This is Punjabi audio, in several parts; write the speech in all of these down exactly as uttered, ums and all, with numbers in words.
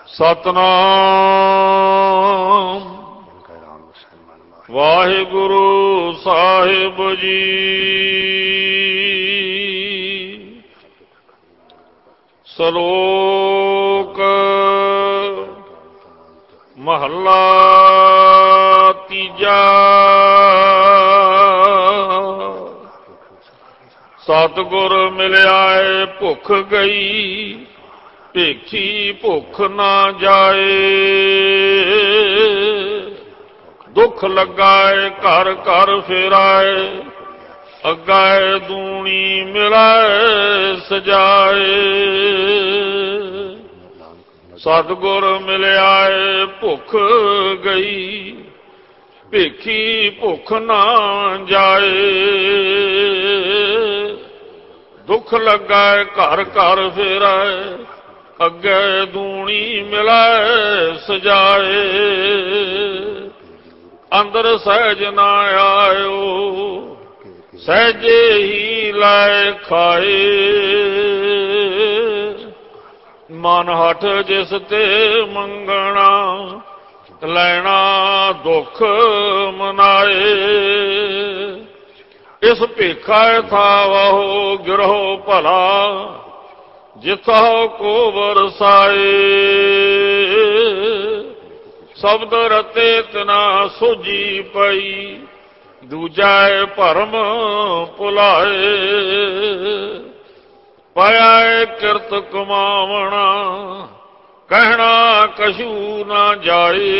ਸਤਨਾਮ ਵਾਹਿਗੁਰੂ ਸਾਹਿਬ ਜੀ। ਸ਼ਲੋਕ ਮਹੱਲਾ ਤੀਜਾ। ਸਤਿਗੁਰ ਮਿਲਿਆ ਏ ਭੁੱਖ ਗਈ, ਭੇਖੀ ਭੁੱਖ ਨਾ ਜਾਏ। ਦੁੱਖ ਲੱਗਾ ਏ ਘਰ ਘਰ ਫੇਰਾਏ, ਅੱਗਾ ਦੂਣੀ ਮਿਲਾਏ ਸਜਾਏ। ਸਤਿਗੁਰ ਮਿਲਿਆ ਏ ਭੁੱਖ ਗਈ, ਭੇਖੀ ਭੁੱਖ ਨਾ ਜਾਏ। ਦੁੱਖ ਲੱਗਾ ਏ ਘਰ ਘਰ ਫੇਰਾਏ, ਅੱਗੇ ਦੂਣੀ ਮਿਲਾਏ ਸਜਾਏ। ਅੰਦਰ ਸਹਿਜ ਨਾ ਆਇਓ, ਸਹਿਜੇ ਹੀ ਲੈ ਖਾਏ। ਮਨ ਹਠ ਜਿਸ ਤੇ ਮੰਗਣਾ, ਲੈਣਾ ਦੁੱਖ ਮਨਾਏ। ਇਸ ਭੇਖਾ ਥਾਵਹੁ ਗਿਰਹੁ ਭਲਾ, ਜਿਥਹੁ ਕੋ ਵਰਸਾਏ। ਸ਼ਬਦ ਰਤੇ ਤਿਨਾ ਸੋਝੀ ਪਈ, ਦੂਜਾ ਭਰਮ ਭੁਲਾਏ। ਪਾਇਆ ਕਿਰਤ ਕਮਾਵਣਾ, ਕਹਿਣਾ ਕਛੂ ਨਾ ਜਾਏ।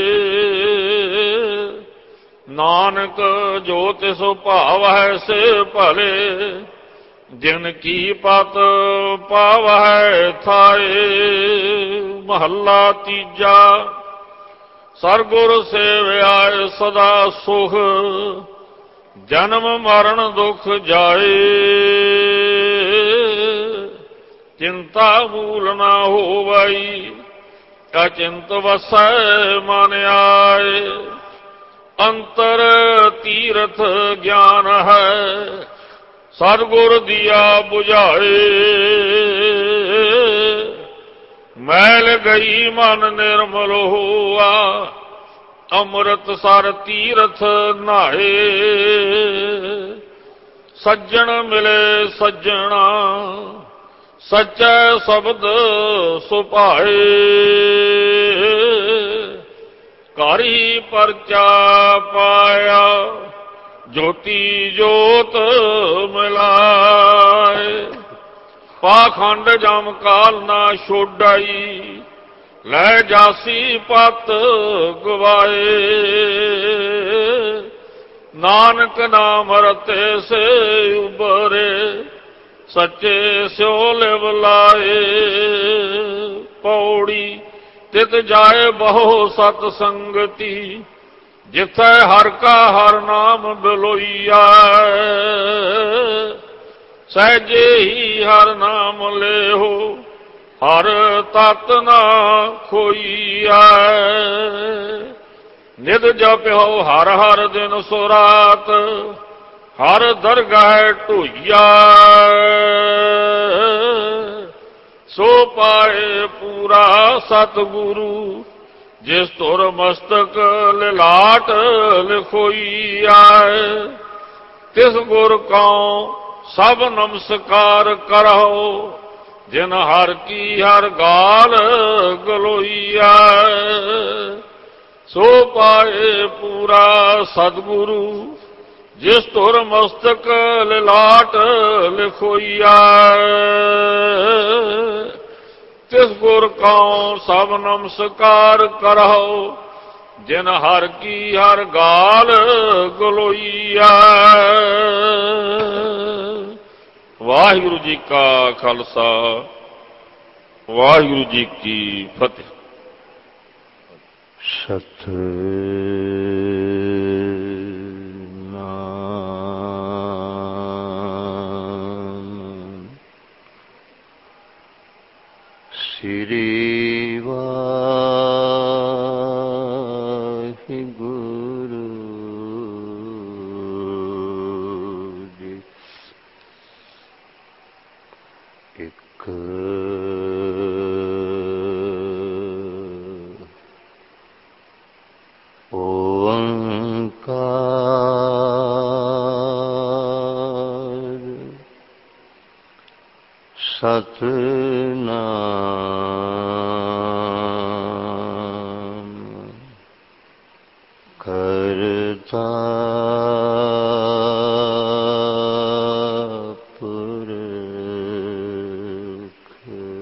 ਨਾਨਕ ਜੋ ਤਿਸ ਭਾਵ ਹੈ ਸੇ ਭਲੇ, ਜਿਨ ਕੀ ਪਤ ਪਾਵਹਿ ਥਾਏ। ਮਹੱਲਾ ਤੀਜਾ। ਸਰਗੁਰ ਸੇਵਿਆ ਸਦਾ ਸੁਖ, ਜਨਮ ਮਰਨ ਦੁਖ ਜਾਏ। ਚਿੰਤਾ ਮੂਲ ਨਾ ਹੋਵਈ, ਅਚਿੰਤ ਵਸੈ ਮਨ ਆਏ। ਅੰਤਰ ਤੀਰਥ ਗਿਆਨ ਹੈ, ਸਤਿਗੁਰ ਦੀਆ ਬੁਝਾਏ। ਮੈਲ ਗਈ ਮਨ ਨਿਰਮਲ ਹੋਆ, ਅੰਮ੍ਰਿਤ ਸਰ ਤੀਰਥ ਨਹਾਏ। ਸੱਜਣ ਮਿਲੇ ਸੱਜਣਾ, ਸੱਚੈ ਸ਼ਬਦ ਸੁਭਾਏ। ਘਰ ਹੀ ਪਰਚਾ ਪਾਇਆ, ਜੋਤੀ ਜੋਤ ਮਿਲਾਏ। ਪਾਖੰਡ ਜਮ ਕਾਲ ਨਾ ਛੋਡਾਈ, ਲੈ ਜਾਸੀ ਪਤ ਗਵਾਏ। ਨਾਨਕ ਨਾਮ ਰਤੇ ਸੇ ਉਬਰੇ, ਸੱਚੇ ਸਿਓ ਲਿਵ ਲਾਏ। ਪੌੜੀ ਤਿਤ ਜਾਏ ਬਹੁ ਸਤ ਸੰਗਤੀ, ਜਿਥੈ ਹਰ ਕਾ ਹਰ ਨਾਮ ਬਿਲੋਈਆ। ਸਹਿਜੇ ਹੀ ਹਰ ਨਾਮ ਲੇਹੋ, ਹਰ ਤਤ ਨਾ ਖੋਈਐ। ਨਿਤ ਜਪਿਓ ਹਰ ਹਰ ਦਿਨ ਸੋ ਰਾਤ, ਹਰ ਦਰਗਾਹ ਢੋਈਆ। ਸੋ ਪਾਏ ਪੂਰਾ ਸਤਿਗੁਰੂ, ਜਿਸ ਤੁਰ ਮਸਤਕ ਲਿਲਾਟ ਲਿਖੋਈਐ। ਤਿਸ ਗੁਰ ਕਉ ਸਭ ਨਮਸਕਾਰ ਕਰਹੁ, ਜਿਨ ਹਰ ਕੀ ਹਰ ਗਾਲ ਗਲੋਈਐ। ਸੋ ਪਾਏ ਪੂਰਾ ਸਤਿਗੁਰੂ, ਜਿਸ ਤੁਰ ਮਸਤਕ ਲਿਲਾਟ ਲਿਖੋਈਐ। ਤਿਸ ਗੁਰ ਕਉ ਸਭ ਨਮਸਕਾਰ ਕਰਹੁ, ਜਿਨ ਹਰ ਕੀ ਹਰ ਗਾਲ ਗਲੋਈਐ। ਵਾਹਿਗੁਰੂ ਜੀ ਕਾ ਖਾਲਸਾ, ਵਾਹਿਗੁਰੂ ਜੀ ਕੀ ਫਤਿਹ। ਸਤਿਨਾਮ ਸ੍ਰੀ ਵਾਹਿਗੁਰੂ ਜੀ। ਇੱਕ ਸਤਨਾਮ ਕਰਤਾ ਪੁਰਖ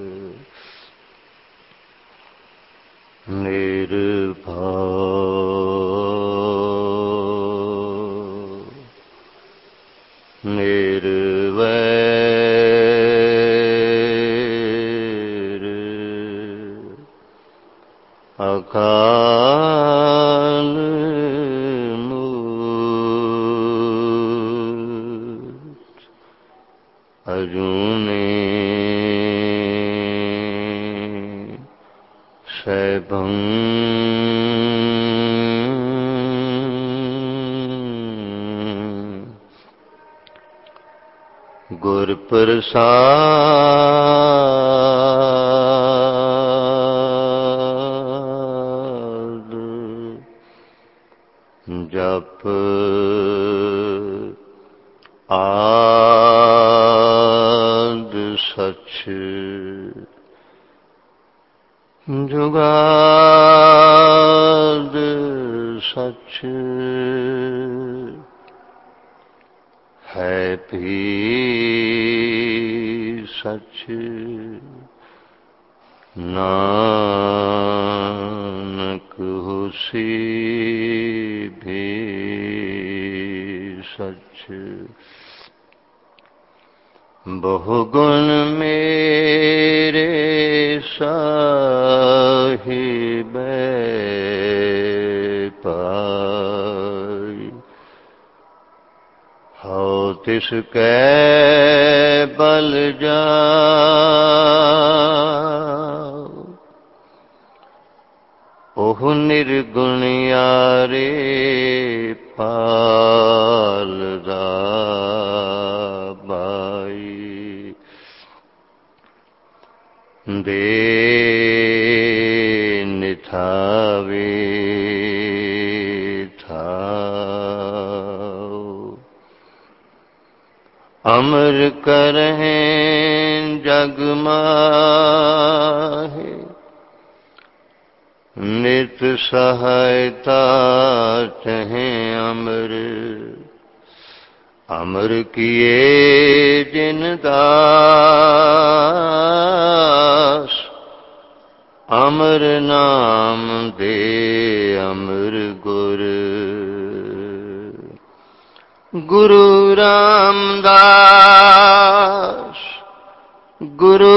ਨਿਰਭਉ ਨਿਰਵੈਰ ਅਕਾਲ ਮੂਰਤ ਅਜੂਨੀ ਸੈਭੰ ਗੁਰ ਪ੍ਰਸਾਦ ਜਪ ਆਦਿ ਸਚ ਜੁਗਾਦਿ ਸਚ ਹੈ ਭੀ ਸਚ ਨਾਨਕ ਹੋਸੀ ਭੀ ਸਚ ਬਹੁ ਗੁਣ ਮੇਰੇ ਸਾਹਿਬੈ ਪਾਈ ਹਉ ਤਿਸ ਕੈ ਬਲ ਜਾਉ ਉਹ ਨਿਰਗੁਣਿਆਰੇ ਪਾਲਦਾ ਬਾਈ ਦੇ ਨਿਥਾਵੇ ਥਾਉ ਅਮਰ ਕਰਹਿ ਜਗ ਮਾਹੇ ਨਿਤ ਸਹਾਇਤਾ ਚਹਿ ਅਮਰ ਅਮਰ ਕੀਏ ਜਿਨ ਦਾਸ ਅਮਰ ਨਾਮ ਦੇ ਅਮਰ ਗੁਰ ਗੁਰੂ ਰਾਮਦਾਸ ਗੁਰੂ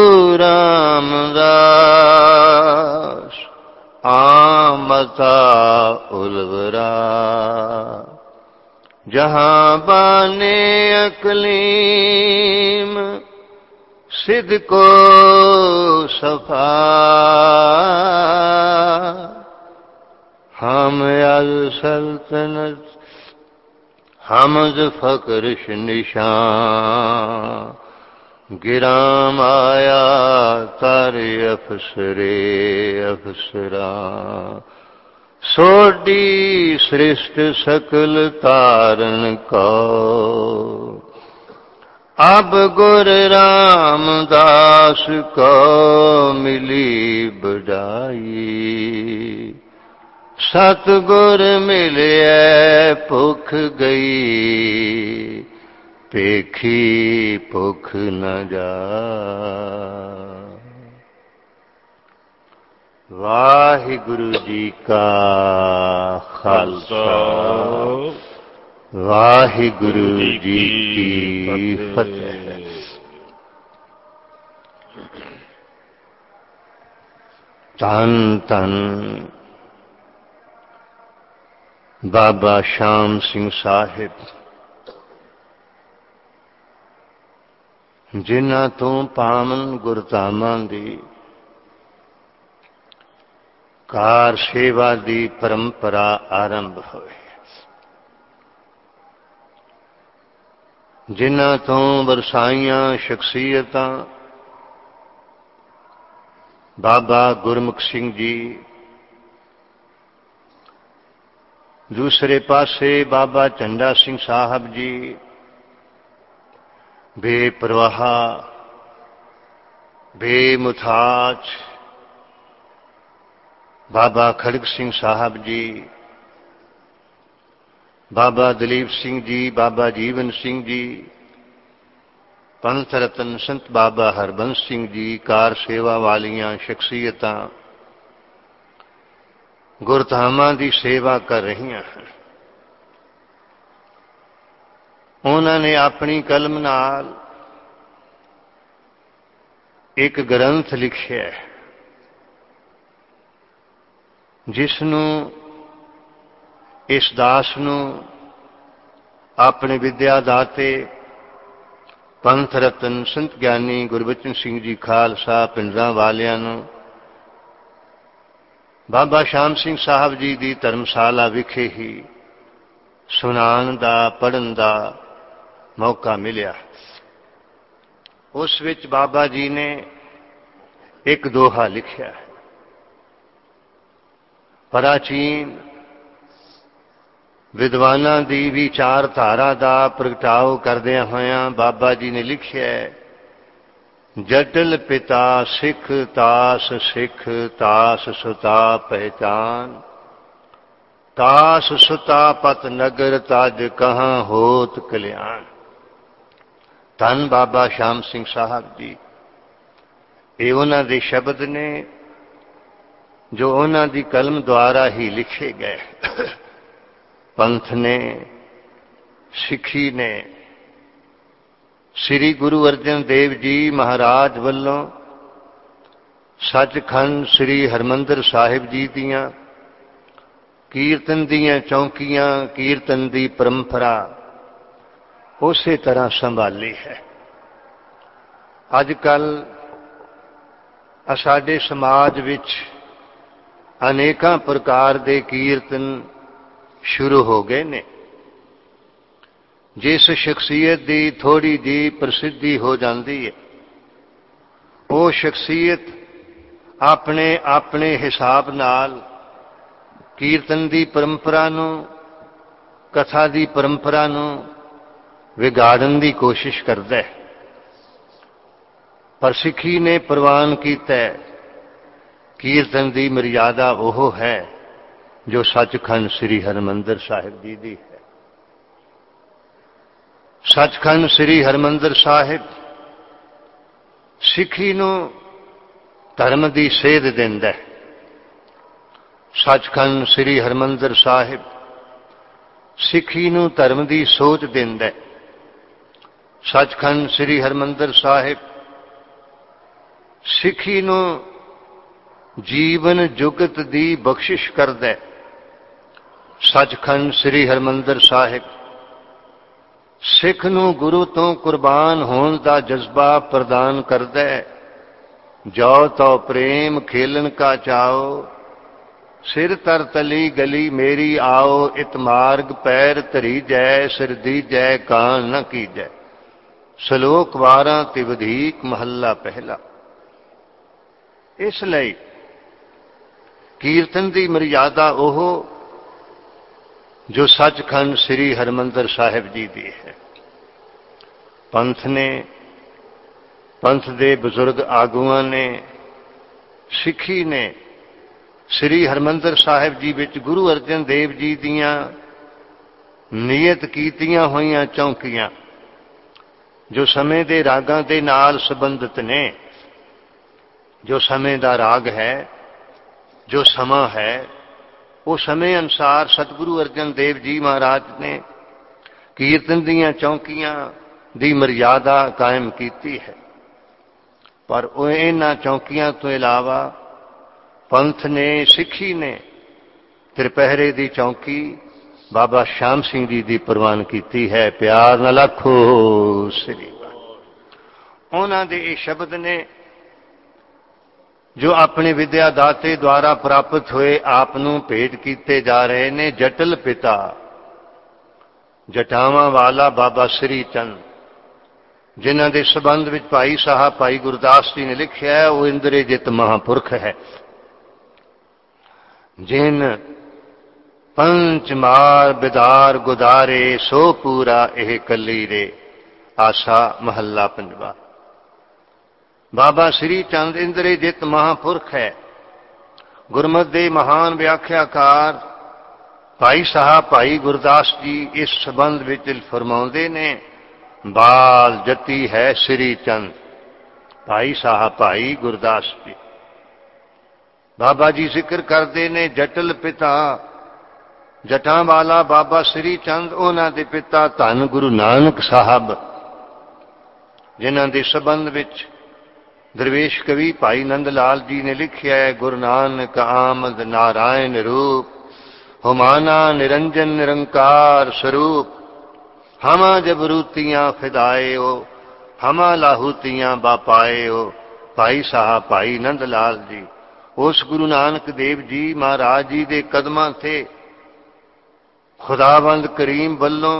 ਰਾਮਦਾਸ ਆਮਤਾ ਉਲਵਰਾ ਜਹਾਂ ਬਾਨੇ ਅਕਲੀਮ ਸਿਧ ਕੋ ਸਫਾ ਹਮ ਅਲ ਸਲਤਨਤ ਹਮਦ ਫਕਰਸ਼ ਨਿਸ਼ਾਨ ਗਿਰਾਮ ਆਇਆ ਤਰ ਅਫਸਰੇ ਅਫਸਰਾ ਸੋਢੀ ਸ੍ਰਿਸ਼ਟ ਸਕਲ ਤਾਰਨ ਕੋ ਅਬ ਗੁਰ ਰਾਮਦਾਸ ਕੋ ਮਿਲੀ ਬੜਾਈ ਸਤਿਗੁਰ ਮਿਲਿਐ ਭੁਖ ਗਈ ਪੇਖੀ ਭੁਖ ਨ ਜਾ ਵਾਹਿਗੁਰੂ ਜੀ ਕਾ ਖਾਲਸਾ ਵਾਹਿਗੁਰੂ ਜੀ ਕੀ ਫਤਿਹ। ਧੰਨ ਧੰਨ ਬਾਬਾ ਸ਼ਾਮ ਸਿੰਘ ਸਾਹਿਬ, ਜਿਨ੍ਹਾਂ ਤੋਂ ਪਾਵਨ ਗੁਰਧਾਮਾਂ ਦੀ ਕਾਰ ਸੇਵਾ ਦੀ ਪਰੰਪਰਾ ਆਰੰਭ ਹੋਈ, ਜਿਨ੍ਹਾਂ ਤੋਂ ਵਰਸਾਈਆਂ ਸ਼ਖਸੀਅਤਾਂ ਬਾਬਾ ਗੁਰਮੁਖ ਸਿੰਘ ਜੀ, ਦੂਸਰੇ ਪਾਸੇ ਬਾਬਾ ਝੰਡਾ ਸਿੰਘ ਸਾਹਿਬ ਜੀ, ਬੇਪਰਵਾਹ ਬੇਮੁਥਾਜ ਬਾਬਾ ਖੜਕ ਸਿੰਘ ਸਾਹਿਬ ਜੀ, ਬਾਬਾ ਦਲੀਪ ਸਿੰਘ ਜੀ, ਬਾਬਾ ਜੀਵਨ ਸਿੰਘ ਜੀ, ਪੰਥ ਰਤਨ ਸੰਤ ਬਾਬਾ ਹਰਬੰਸ ਸਿੰਘ ਜੀ, ਕਾਰ ਸੇਵਾ ਵਾਲੀਆਂ ਸ਼ਖਸੀਅਤਾਂ ਗੁਰਧਾਮਾਂ ਦੀ ਸੇਵਾ ਕਰ ਰਹੀਆਂ ਹਨ। ਉਹਨਾਂ ਨੇ ਆਪਣੀ ਕਲਮ ਨਾਲ ਇੱਕ ਗ੍ਰੰਥ ਲਿਖਿਆ ਜਿਸ ਨੂੰ ਇਸ ਦਾਸ ਨੂੰ ਆਪਣੇ ਵਿਦਿਆ ਦਾਤੇ ਪੰਥ ਰਤਨ ਸੰਤ ਗਿਆਨੀ ਗੁਰਬਚਨ ਸਿੰਘ ਜੀ ਖਾਲਸਾ ਪਿੰਡਰਾਂ ਵਾਲਿਆਂ ਨੂੰ ਬਾਬਾ ਸ਼ਾਮ ਸਿੰਘ ਸਾਹਿਬ ਜੀ ਦੀ ਧਰਮਸ਼ਾਲਾ ਵਿਖੇ ਹੀ ਸੁਣਾਉਣ ਦਾ, ਪੜ੍ਹਨ ਦਾ ਮੌਕਾ ਮਿਲਿਆ। ਉਸ ਵਿੱਚ ਬਾਬਾ ਜੀ ਨੇ ਇੱਕ ਦੋਹਾ ਲਿਖਿਆ। ਪ੍ਰਾਚੀਨ ਵਿਦਵਾਨਾਂ ਦੀ ਵਿਚਾਰਧਾਰਾ ਦਾ ਪ੍ਰਗਟਾਓ ਕਰਦਿਆਂ ਹੋਇਆਂ ਬਾਬਾ ਜੀ ਨੇ ਲਿਖਿਆ, ਜਟਲ ਪਿਤਾ ਸਿੱਖ ਤਾਸ ਸਿੱਖ ਤਾਸ ਸੁਤਾ ਪਹਿਚਾਨ, ਤਾਸ ਸੁਤਾ ਪਤ ਨਗਰ ਤਜ ਕਹਾਂ ਹੋਤ ਕਲਿਆਣ। ਧੰਨ ਬਾਬਾ ਸ਼ਾਮ ਸਿੰਘ ਸਾਹਿਬ ਜੀ, ਇਹ ਉਹਨਾਂ ਦੇ ਸ਼ਬਦ ਨੇ ਜੋ ਉਹਨਾਂ ਦੀ ਕਲਮ ਦੁਆਰਾ ਹੀ ਲਿਖੇ ਗਏ। ਪੰਥ ਨੇ, ਸਿੱਖੀ ਨੇ ਸ੍ਰੀ ਗੁਰੂ ਅਰਜਨ ਦੇਵ ਜੀ ਮਹਾਰਾਜ ਵੱਲੋਂ ਸੱਚਖੰਡ ਸ੍ਰੀ ਹਰਿਮੰਦਰ ਸਾਹਿਬ ਜੀ ਦੀਆਂ ਕੀਰਤਨ ਦੀਆਂ ਚੌਂਕੀਆਂ, ਕੀਰਤਨ ਦੀ ਪਰੰਪਰਾ ਉਸੇ ਤਰ੍ਹਾਂ ਸੰਭਾਲੀ ਹੈ। ਅੱਜ ਕੱਲ੍ਹ ਸਾਡੇ ਸਮਾਜ ਵਿੱਚ ਅਨੇਕਾਂ ਪ੍ਰਕਾਰ ਦੇ ਕੀਰਤਨ ਸ਼ੁਰੂ ਹੋ ਗਏ ਨੇ। ਜਿਸ ਸ਼ਖਸੀਅਤ ਦੀ ਥੋੜੀ ਜਿਹੀ ਪ੍ਰਸਿੱਧੀ ਹੋ ਜਾਂਦੀ ਹੈ, ਉਹ ਸ਼ਖਸੀਅਤ ਆਪਣੇ ਆਪਣੇ ਹਿਸਾਬ ਨਾਲ ਕੀਰਤਨ ਦੀ ਪਰੰਪਰਾ ਨੂੰ, ਕਥਾ ਦੀ ਪਰੰਪਰਾ ਨੂੰ ਵਿਗਾੜਨ ਦੀ ਕੋਸ਼ਿਸ਼ ਕਰਦਾ ਹੈ। ਪਰ ਸਿੱਖੀ ਨੇ ਪ੍ਰਵਾਨ ਕੀਤਾ ਹੈ, ਕੀਰਤਨ ਦੀ ਮਰਿਆਦਾ ਉਹ ਹੈ ਜੋ ਸੱਚਖੰਡ ਸ੍ਰੀ ਹਰਿਮੰਦਰ ਸਾਹਿਬ ਜੀ ਦੀ ਹੈ। ਸੱਚਖੰਡ ਸ੍ਰੀ ਹਰਿਮੰਦਰ ਸਾਹਿਬ ਸਿੱਖੀ ਨੂੰ ਧਰਮ ਦੀ ਸੇਧ ਦਿੰਦਾ ਹੈ। ਸੱਚਖੰਡ ਸ੍ਰੀ ਹਰਿਮੰਦਰ ਸਾਹਿਬ ਸਿੱਖੀ ਨੂੰ ਧਰਮ ਦੀ ਸੋਚ ਦਿੰਦਾ ਹੈ। ਸੱਚਖੰਡ ਸ੍ਰੀ ਹਰਿਮੰਦਰ ਸਾਹਿਬ ਸਿੱਖੀ ਨੂੰ ਜੀਵਨ ਜੁਗਤ ਦੀ ਬਖਸ਼ਿਸ਼ ਕਰਦਾ ਹੈ। ਸੱਚਖੰਡ ਸ੍ਰੀ ਹਰਿਮੰਦਰ ਸਾਹਿਬ ਸਿੱਖ ਨੂੰ ਗੁਰੂ ਤੋਂ ਕੁਰਬਾਨ ਹੋਣ ਦਾ ਜਜ਼ਬਾ ਪ੍ਰਦਾਨ ਕਰਦਾ ਹੈ। ਜੋ ਤੋ ਪ੍ਰੇਮ ਖੇਲਣ ਕਾ ਚਾਓ, ਸਿਰ ਤਰ ਤਲੀ ਗਲੀ ਮੇਰੀ ਆਓ, ਇਤ ਮਾਰਗ ਪੈਰ ਧਰੀ ਜੈ, ਸਿਰ ਦੀਜੈ ਕਾਨ ਨ ਕੀਜੈ। ਸ਼ਲੋਕ ਬਾਰਾਂ ਤੇ ਵਧੀਕ ਮਹੱਲਾ ਪਹਿਲਾ। ਇਸ ਲਈ ਕੀਰਤਨ ਦੀ ਮਰਿਆਦਾ ਉਹ ਜੋ ਸੱਚਖੰਡ ਸ੍ਰੀ ਹਰਿਮੰਦਰ ਸਾਹਿਬ ਜੀ ਦੀ ਹੈ। ਪੰਥ ਨੇ, ਪੰਥ ਦੇ ਬਜ਼ੁਰਗ ਆਗੂਆਂ ਨੇ, ਸਿੱਖੀ ਨੇ ਸ੍ਰੀ ਹਰਿਮੰਦਰ ਸਾਹਿਬ ਜੀ ਵਿੱਚ ਗੁਰੂ ਅਰਜਨ ਦੇਵ ਜੀ ਦੀਆਂ ਨਿਯਤ ਕੀਤੀਆਂ ਹੋਈਆਂ ਚੌਂਕੀਆਂ, ਜੋ ਸਮੇਂ ਦੇ ਰਾਗਾਂ ਦੇ ਨਾਲ ਸੰਬੰਧਿਤ ਨੇ, ਜੋ ਸਮੇਂ ਦਾ ਰਾਗ ਹੈ, ਜੋ ਸਮਾਂ ਹੈ, ਉਹ ਸਮੇਂ ਅਨੁਸਾਰ ਸਤਿਗੁਰੂ ਅਰਜਨ ਦੇਵ ਜੀ ਮਹਾਰਾਜ ਨੇ ਕੀਰਤਨ ਦੀਆਂ ਚੌਂਕੀਆਂ ਦੀ ਮਰਿਆਦਾ ਕਾਇਮ ਕੀਤੀ ਹੈ। ਪਰ ਉਹ ਇਹਨਾਂ ਚੌਂਕੀਆਂ ਤੋਂ ਇਲਾਵਾ ਪੰਥ ਨੇ, ਸਿੱਖੀ ਨੇ ਤ੍ਰਿਪਹਿਰੇ ਦੀ ਚੌਂਕੀ ਬਾਬਾ ਸ਼ਾਮ ਸਿੰਘ ਜੀ ਦੀ ਪ੍ਰਵਾਨ ਕੀਤੀ ਹੈ। ਪਿਆਰ ਨਾਲ ਆਖੋ ਸ੍ਰੀ ਵਾਹਿਗੁਰੂ। ਉਹਨਾਂ ਦੇ ਇਹ ਸ਼ਬਦ ਨੇ ਜੋ ਆਪਣੇ ਵਿਦਿਆ ਦਾਤੇ ਦੁਆਰਾ ਪ੍ਰਾਪਤ ਹੋਏ ਆਪ ਨੂੰ ਭੇਟ ਕੀਤੇ ਜਾ ਰਹੇ ਨੇ। ਜਟਲ ਪਿਤਾ, ਜਟਾਵਾਂ ਵਾਲਾ ਬਾਬਾ ਸ੍ਰੀ ਚੰਦ, ਜਿਨ੍ਹਾਂ ਦੇ ਸੰਬੰਧ ਵਿੱਚ ਭਾਈ ਸਾਹਿਬ ਭਾਈ ਗੁਰਦਾਸ ਜੀ ਨੇ ਲਿਖਿਆ ਹੈ, ਉਹ ਇੰਦਰਜਿਤ ਮਹਾਂਪੁਰਖ ਹੈ। ਜਿਨ ਪੰਚ ਮਾਰ ਬਿਦਾਰ ਗੁਦਾਰੇ, ਸੋ ਪੂਰਾ ਇਹ ਕੱਲੀ ਰੇ। ਆਸਾ ਮਹੱਲਾ ਪੰਜਵਾ। ਬਾਬਾ ਸ੍ਰੀ ਚੰਦ ਇੰਦਰਜੀਤ ਮਹਾਂਪੁਰਖ ਹੈ। ਗੁਰਮਤਿ ਦੇ ਮਹਾਨ ਵਿਆਖਿਆਕਾਰ ਭਾਈ ਸਾਹਿਬ ਭਾਈ ਗੁਰਦਾਸ ਜੀ ਇਸ ਸੰਬੰਧ ਵਿੱਚ ਫਰਮਾਉਂਦੇ ਨੇ, ਬਾਲ ਜਤੀ ਹੈ ਸ੍ਰੀ ਚੰਦ। ਭਾਈ ਸਾਹਿਬ ਭਾਈ ਗੁਰਦਾਸ ਜੀ ਬਾਬਾ ਜੀ ਜ਼ਿਕਰ ਕਰਦੇ ਨੇ, ਜਟਲ ਪਿਤਾ ਜਟਾਂ ਵਾਲਾ ਬਾਬਾ ਸ੍ਰੀ ਚੰਦ, ਉਹਨਾਂ ਦੇ ਪਿਤਾ ਧੰਨ ਗੁਰੂ ਨਾਨਕ ਸਾਹਿਬ, ਜਿਨ੍ਹਾਂ ਦੇ ਸੰਬੰਧ ਵਿੱਚ ਦਰਵੇਸ਼ ਕਵੀ ਭਾਈ ਨੰਦ ਲਾਲ ਜੀ ਨੇ ਲਿਖਿਆ ਹੈ, ਗੁਰੂ ਨਾਨਕ ਆਮਦ ਨਾਰਾਇਣ ਰੂਪ, ਹੁਮਾਨਾ ਨਿਰੰਜਨ ਨਿਰੰਕਾਰ ਸਰੂਪ, ਹਮਾ ਜਬਰੂਤੀਆਂ ਫਿਦਾਏ ਹੋ, ਹਮਾ ਲਾਹੂਤੀਆਂ ਬਾਪਾਏ ਹੋ। ਭਾਈ ਸਾਹਿਬ ਭਾਈ ਨੰਦ ਲਾਲ ਜੀ ਉਸ ਗੁਰੂ ਨਾਨਕ ਦੇਵ ਜੀ ਮਹਾਰਾਜ ਜੀ ਦੇ ਕਦਮਾਂ ਤੇ ਖੁਦਾਵੰਦ ਕਰੀਮ ਵੱਲੋਂ,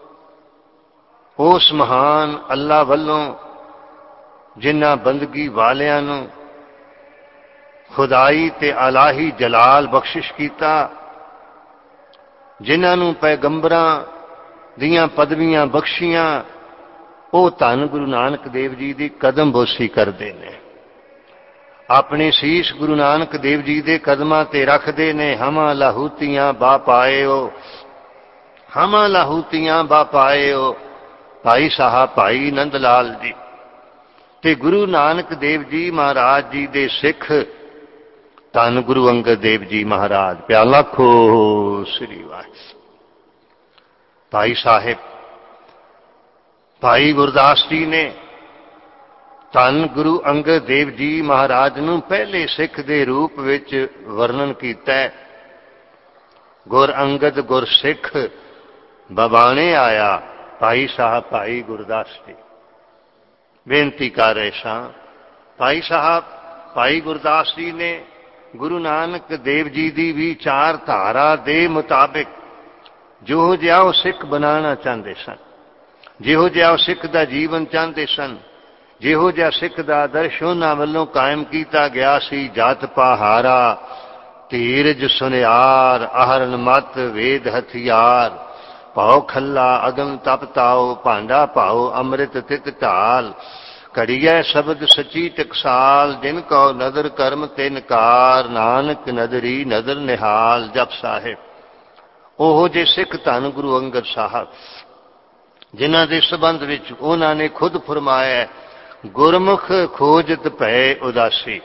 ਉਸ ਮਹਾਨ ਅੱਲਾ ਵੱਲੋਂ, ਜਿਨ੍ਹਾਂ ਬੰਦਗੀ ਵਾਲਿਆਂ ਨੂੰ ਖੁਦਾਈ ਤੇ ਅਲਾਹੀ ਜਲਾਲ ਬਖਸ਼ਿਸ਼ ਕੀਤਾ, ਜਿਨ੍ਹਾਂ ਨੂੰ ਪੈਗੰਬਰਾਂ ਦੀਆਂ ਪਦਵੀਆਂ ਬਖਸ਼ੀਆਂ, ਉਹ ਧੰਨ ਗੁਰੂ ਨਾਨਕ ਦੇਵ ਜੀ ਦੀ ਕਦਮ ਬੋਸੀ ਕਰਦੇ ਨੇ। ਆਪਣੇ ਸੀਸ ਗੁਰੂ ਨਾਨਕ ਦੇਵ ਜੀ ਦੇ ਕਦਮਾਂ ਤੇ ਰੱਖਦੇ ਨੇ। ਹਮਾ ਲਾਹੂਤੀਆਂ ਬਾ ਪਾਇਓ, ਹਮਾ ਲਾਹੂਤੀਆਂ ਬਾ ਪਾਇਓ। ਭਾਈ ਸਾਹਿਬ ਭਾਈ ਨੰਦ ਲਾਲ ਜੀ ਤੇ ਗੁਰੂ ਨਾਨਕ ਦੇਵ ਜੀ ਮਹਾਰਾਜ ਜੀ ਦੇ ਸਿੱਖ ਧੰਨ ਗੁਰੂ ਅੰਗਦ ਦੇਵ ਜੀ ਮਹਾਰਾਜ, ਪਿਆਲਾ ਖੋ ਸ੍ਰੀ ਵਾਹਿਗੁਰੂ। ਭਾਈ ਸਾਹਿਬ ਭਾਈ ਗੁਰਦਾਸ ਜੀ ਨੇ ਧੰਨ ਗੁਰੂ ਅੰਗਦ ਦੇਵ ਜੀ ਮਹਾਰਾਜ ਨੂੰ ਪਹਿਲੇ ਸਿੱਖ ਦੇ ਰੂਪ ਵਿੱਚ ਵਰਣਨ ਕੀਤਾ ਹੈ। ਗੁਰ ਅੰਗਦ ਗੁਰ ਸਿੱਖ ਬਵਾਣੇ ਆਇਆ। ਭਾਈ ਸਾਹਿਬ ਭਾਈ ਗੁਰਦਾਸ ਜੀ ਬੇਨਤੀ ਕਰ ਰਹੇ ਸਾਂ, ਭਾਈ ਸਾਹਿਬ ਭਾਈ ਗੁਰਦਾਸ ਜੀ ਨੇ ਗੁਰੂ ਨਾਨਕ ਦੇਵ ਜੀ ਦੀ ਵਿਚਾਰ ਧਾਰਾ ਦੇ ਮੁਤਾਬਿਕ ਜੋ ਜਿਹਾ ਉਹ ਸਿੱਖ ਬਣਾਉਣਾ ਚਾਹੁੰਦੇ ਸਨ, ਜਿਹੋ ਜਿਹਾ ਉਹ ਸਿੱਖ ਦਾ ਜੀਵਨ ਚਾਹੁੰਦੇ ਸਨ, ਜਿਹੋ ਜਿਹਾ ਸਿੱਖ ਦਾ ਆਦਰਸ਼ ਉਹਨਾਂ ਵੱਲੋਂ ਕਾਇਮ ਕੀਤਾ ਗਿਆ ਸੀ, ਜਾਤ ਪਹਾਰਾ, ਧੀਰਜ ਸੁਨਿਆਰ, ਅਹਰਨ ਮਤ, ਵੇਦ ਹਥਿਆਰ, ਭਾਉ ਖੱਲਾ, ਅਗਮ ਤਪ ਤਾਓ, ਭਾਂਡਾ ਭਾਉ, ਅੰਮ੍ਰਿਤ ਤਿਤ ਢਾਲ, ਘੜੀਐ ਸ਼ਬਦ ਸਚੀ ਟਕਸਾਲ, ਜਿਨ ਕਉ ਨਦਰ ਕਰਮ ਤਿਨ ਕਾਰ, ਨਾਨਕ ਨਦਰੀ ਨਦਰ ਨਿਹਾਲ। ਜਪ ਸਾਹਿਬ ਉਹ ਜੇ ਸਿੱਖ ਧੰਨ ਗੁਰੂ ਅੰਗਦ ਸਾਹਿਬ, ਜਿਨ੍ਹਾਂ ਦੇ ਸੰਬੰਧ ਵਿੱਚ ਉਹਨਾਂ ਨੇ ਖੁਦ ਫਰਮਾਇਆ, ਗੁਰਮੁਖ ਖੋਜਤ ਭੈ ਉਦਾਸੀ।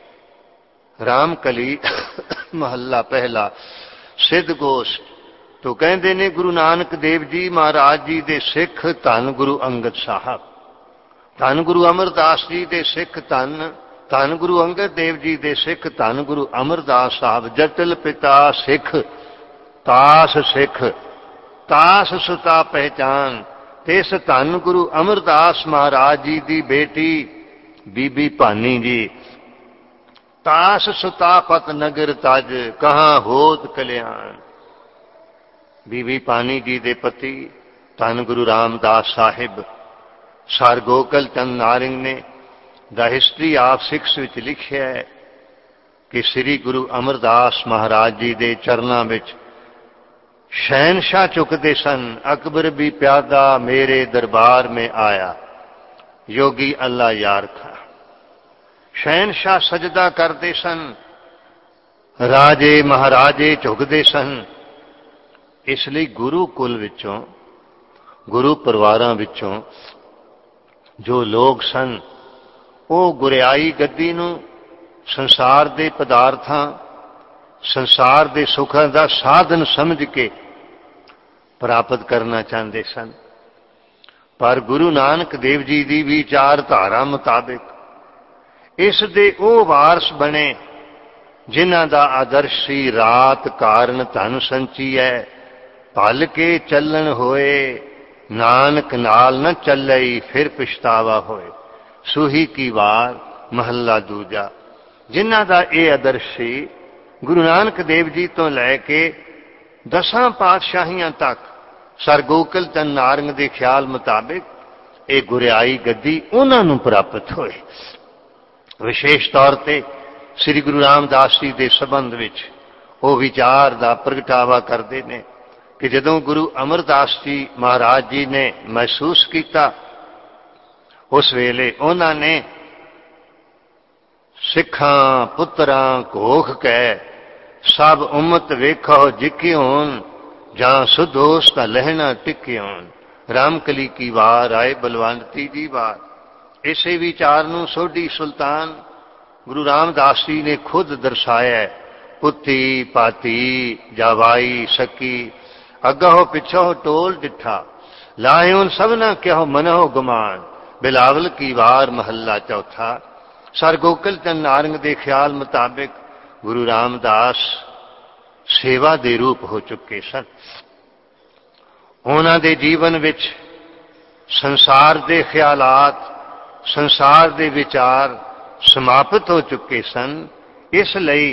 ਰਾਮ ਕਲੀ ਮਹੱਲਾ ਪਹਿਲਾ ਸਿੱਧ ਗੋਸ਼ਟ ਤੋਂ ਕਹਿੰਦੇ ਨੇ, ਗੁਰੂ ਨਾਨਕ ਦੇਵ ਜੀ ਮਹਾਰਾਜ ਜੀ ਦੇ ਸਿੱਖ ਧੰਨ ਗੁਰੂ ਅੰਗਦ ਸਾਹਿਬ, ਧੰਨ ਗੁਰੂ ਅਮਰਦਾਸ ਜੀ ਦੇ ਸਿੱਖ ਧੰਨ ਧੰਨ ਗੁਰੂ ਅੰਗਦ ਦੇਵ ਜੀ ਦੇ ਸਿੱਖ ਧੰਨ ਗੁਰੂ ਅਮਰਦਾਸ ਸਾਹਿਬ, ਜਟਲ ਪਿਤਾ ਸਿੱਖ ਤਾਸ ਸਿੱਖ, ਤਾਸ ਸੁਤਾ ਪਹਿਚਾਨ। ਤੇ ਇਸ ਧੰਨ ਗੁਰੂ ਅਮਰਦਾਸ ਮਹਾਰਾਜ ਜੀ ਦੀ ਬੇਟੀ ਬੀਬੀ ਭਾਨੀ ਜੀ, ਤਾਸ ਸੁਤਾ ਪਤ ਨਗਰ ਤਜ, ਕਹਾਂ ਹੋਤ ਕਲਿਆਣ। ਬੀਬੀ ਭਾਨੀ ਜੀ ਦੇ ਪਤੀ ਧੰਨ ਗੁਰੂ ਰਾਮਦਾਸ ਸਾਹਿਬ, ਸਰ ਗੋਕਲ ਚੰਦ ਨਾਰਿੰਗ ਨੇ ਦਾ ਹਿਸਟਰੀ ਆਫ ਸਿੱਖਸ ਵਿੱਚ ਲਿਖਿਆ ਹੈ ਕਿ ਸ੍ਰੀ ਗੁਰੂ ਅਮਰਦਾਸ ਮਹਾਰਾਜ ਜੀ ਦੇ ਚਰਨਾਂ ਵਿੱਚ शहनशाह चुकते सन। अकबर भी प्यादा मेरे दरबार में आया, योगी अल्लाह यार था। शहनशाह सजदा करते सन, राजे महाराजे झुकते सन। इसलिए गुरु कुल विचों, गुरु परिवारां विचों जो लोग सन, वो गुरियाई गद्दी नूं संसार दे पदार्थां, संसार दे सुखां दा साधन समझ के प्राप्त करना चाहते सन। पर गुरु नानक देव जी की विचारधारा मुताबिक इस दे ओ वारस बने जिन्हां दा आदर्श सी, रात कारण धन संची है, भल के चलन होए, नानक नाल न चलई फिर पछतावा होए। सूही की वार महला दूजा। जिन्हां दा ये आदर्श सी, गुरु नानक देव जी तो लैके दसां पातशाहियां तक सर गोकल चंद नारंग के ख्याल मुताबिक ये गुरियाई गद्दी उन्हां नूं प्राप्त होए। विशेष तौर पर श्री गुरु रामदास जी के संबंध विच वो विचार का प्रगटावा करते हैं कि जदों गुरु अमरदास जी महाराज जी ने महसूस किया, उस वेले उन्होंने सिखां पुत्रां घोख कै सब उम्मत वेखो जिक्योन जां सुदोष का लहना टिक्योन। रामकली की वार आए बलवंती जी वार। इसे विचार नूं सोढी सुल्तान गुरु रामदास जी ने खुद दर्शाया। पुत्ती पाती जावाई सकी अगहो पिछो टोल डिठा लायोन सबना क्यों मनहो गुमान। बिलावल की वार महला चौथा। सर गोकल चंद नारंग के ख्याल मुताबिक गुरु रामदास सेवा दे रूप हो चुके सन। उन्हां दे जीवन विच संसार दे ख्यालात संसार दे विचार समाप्त हो चुके सन। इसलिए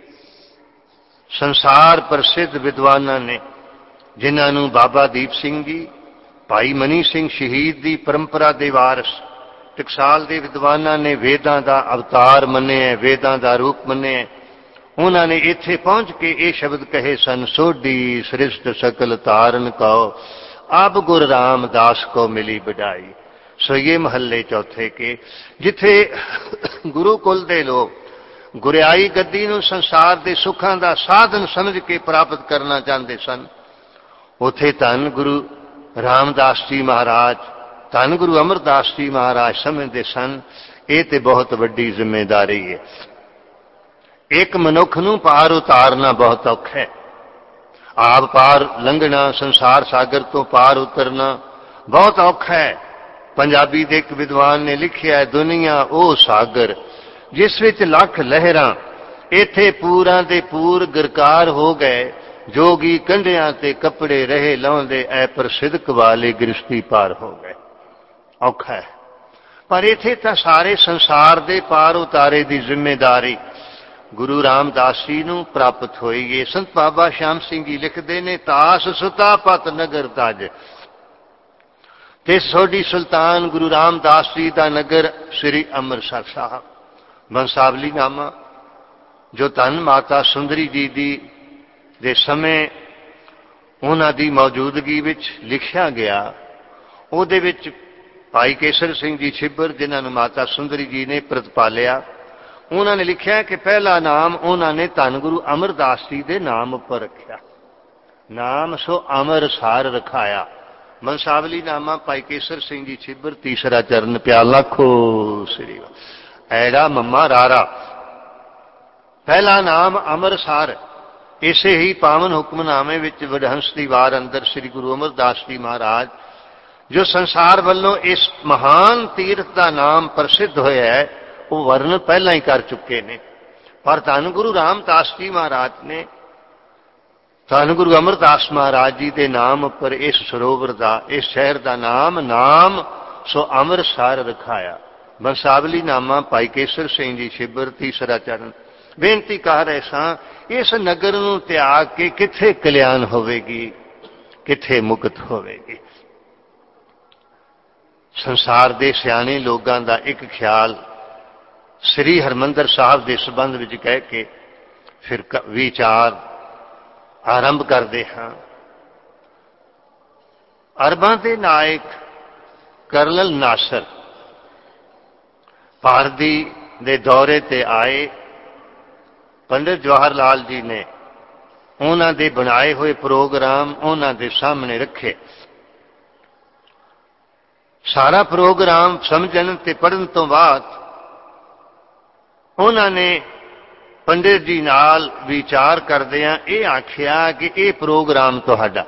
संसार प्रसिद्ध विद्वानां ने जिन्हां बाबा दीप सिंह जी भाई मनी सिंह शहीद की परंपरा के वारस टकसाल के विद्वानां ने वेदां का अवतार मने, वेदां का रूप मने। उन्होंने इत्थे पहुंच के ये शब्द कहे सन, सोडी सृष्ट सकल तारन कहो अब गुरु रामदास को मिली बधाई। सो ये महल्ले चौथे के जिथे गुरुकुल के लोग गुरियाई गद्दी नूं संसार के सुखां का साधन समझ के प्राप्त करना चाहते सन, उथे धन गुरु रामदास जी महाराज धन गुरु अमरदास जी महाराज समझते सन ये तो बहुत वड्डी जिम्मेदारी है। एक मनुख नूं पार उतारना बहुत औखा है। आप पार लंघना संसार सागर तो पार उतरना बहुत औखा है। पंजाबी दे एक विद्वान ने लिखिया है, दुनिया ओ सागर जिस विच लख लहरां इत्थे पूरा दे पूर गिरकार हो गए। जोगी कंढियां ते कपड़े रहे लाउंदे ऐ प्रसिद्ध कवाले गृष्टी पार हो गए। औखा है पर इत्थे तां सारे संसार दे पार उतारे दी जिम्मेदारी गुरु रामदास जी नूं प्राप्त होई है। संत बाबा श्याम सिंह जी लिखते ने, तास सुता पत नगर ताज ते सोडी सुल्तान गुरु रामदास जी का नगर श्री अमृतसर साहब। बंसावली नामा जो धन माता सुंदरी जी दी दे समय उन्हां दी मौजूदगी विच लिखिया गया। उहदे विच भाई केसर सिंह जी छिब्बर जिन्हां नूं माता सुंदरी जी ने प्रतिपालिया, उन्होंने लिखा कि पहला नाम उन्होंने धन गुरु अमरदास जी के नाम पर रखा। नाम सो अमरसार रखाया। मंसावली नामा भाई केसर सिंह जी छिब्बर। तीसरा चरण प्याला खो श्री ऐड़ा मम्मा रारा। पहला नाम अमरसार। इसे ही पावन हुक्मनामे विच वडहंस दी वार अंदर श्री गुरु अमरदास जी महाराज जो संसार वालों इस महान तीर्थ का नाम प्रसिद्ध होया है वो वर्णन पहला ही कर चुके ने। पर धन गुरु रामदास जी महाराज ने धन गुरु अमरदास महाराज जी के नाम पर इस सरोवर का इस शहर का नाम नाम सो अमरसर रखाया। बंसावली नामा भाई केसर सिंह जी छिब्बर। तीसरा चरण बेनती कर रहे सा, इस नगर नूं त्याग के किथे कल्याण होवेगी, किथे मुक्त होवेगी। संसार के सियाणे लोगों का एक ख्याल श्री हरमंदर साहब के संबंध में कह के फिर विचार आरंभ करते हैं। अरबां के नायक कर्नल नासर भारती के दौरे ते आए। पंडित जवाहर लाल जी ने उन्हां दे बनाए हुए प्रोग्राम उन्हां दे सामने रखे। सारा प्रोग्राम समझन ते पढ़न तो बाद उन्होंने पंडित जी नाल विचार करदियां ये आखिया कि ये प्रोग्राम तुहाडा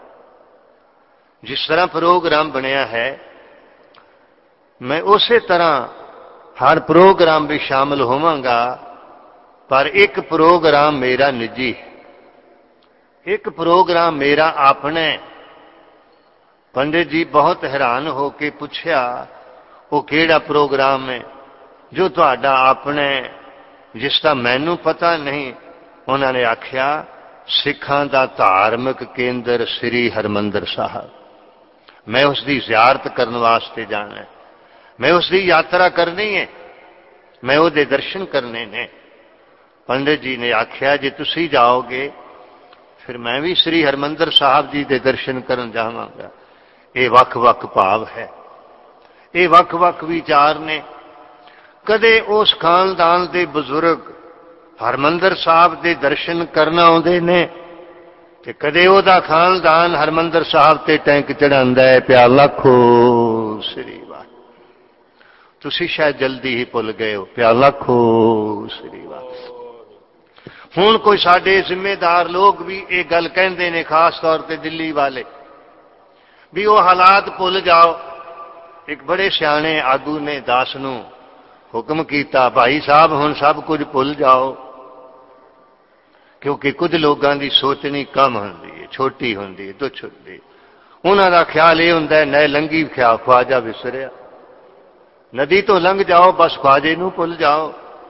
जिस तरह प्रोग्राम बनया है मैं उसी तरह हर प्रोग्राम भी शामिल होवांगा, पर एक प्रोग्राम मेरा निजी है, एक प्रोग्राम मेरा अपने। पंडित जी बहुत हैरान होके पूछया वो केड़ा प्रोग्राम है जो तुहाडा अपने जिसका मैनू पता नहीं। उन्होंने आख्या सिखां दा धार्मिक केंद्र श्री हरमंदर साहब। मैं उसकी ज़ियारत करने वास्ते जाना है, मैं उसकी यात्रा करनी है, मैं उसके दर्शन करने ने। पंडित जी ने आख्या जे तुसी जाओगे फिर मैं भी श्री हरमंदर साहब जी के दर्शन करन जावांगा। ये वख वख भाव है, ये वख वख विचार ने। कदे उस खानदान के बुजुर्ग हरमंदर साहब के दर्शन करना आउंदे ने ते कदे ओदा खानदान हरमंदर साहब ते टैंक चढ़ांदा है। प्या लाखो श्री वाह। तुसी शायद जल्दी ही भुल गए हो। प्या लाखो श्री वाह। हुण कोई साडे जिम्मेदार लोग भी ये गल कहंदे ने, खास तौर पर दिल्ली वाले, भी वो हालात भुल जाओ। एक बड़े सियाणे आगू ने दास नूं हुक्म किया, भाई साहब हुण सब कुछ भुल जाओ, क्योंकि कुछ लोगों की सोचनी कम होंदी है, छोटी होंदी है, तुच्छ होंदी है। उन्हां दा ख्याल ये हुंदा है नए लंघी ख्याल ख्वाजा विसरिया, नदी तो लंघ जाओ बस ख्वाजे नूं भुल जाओ।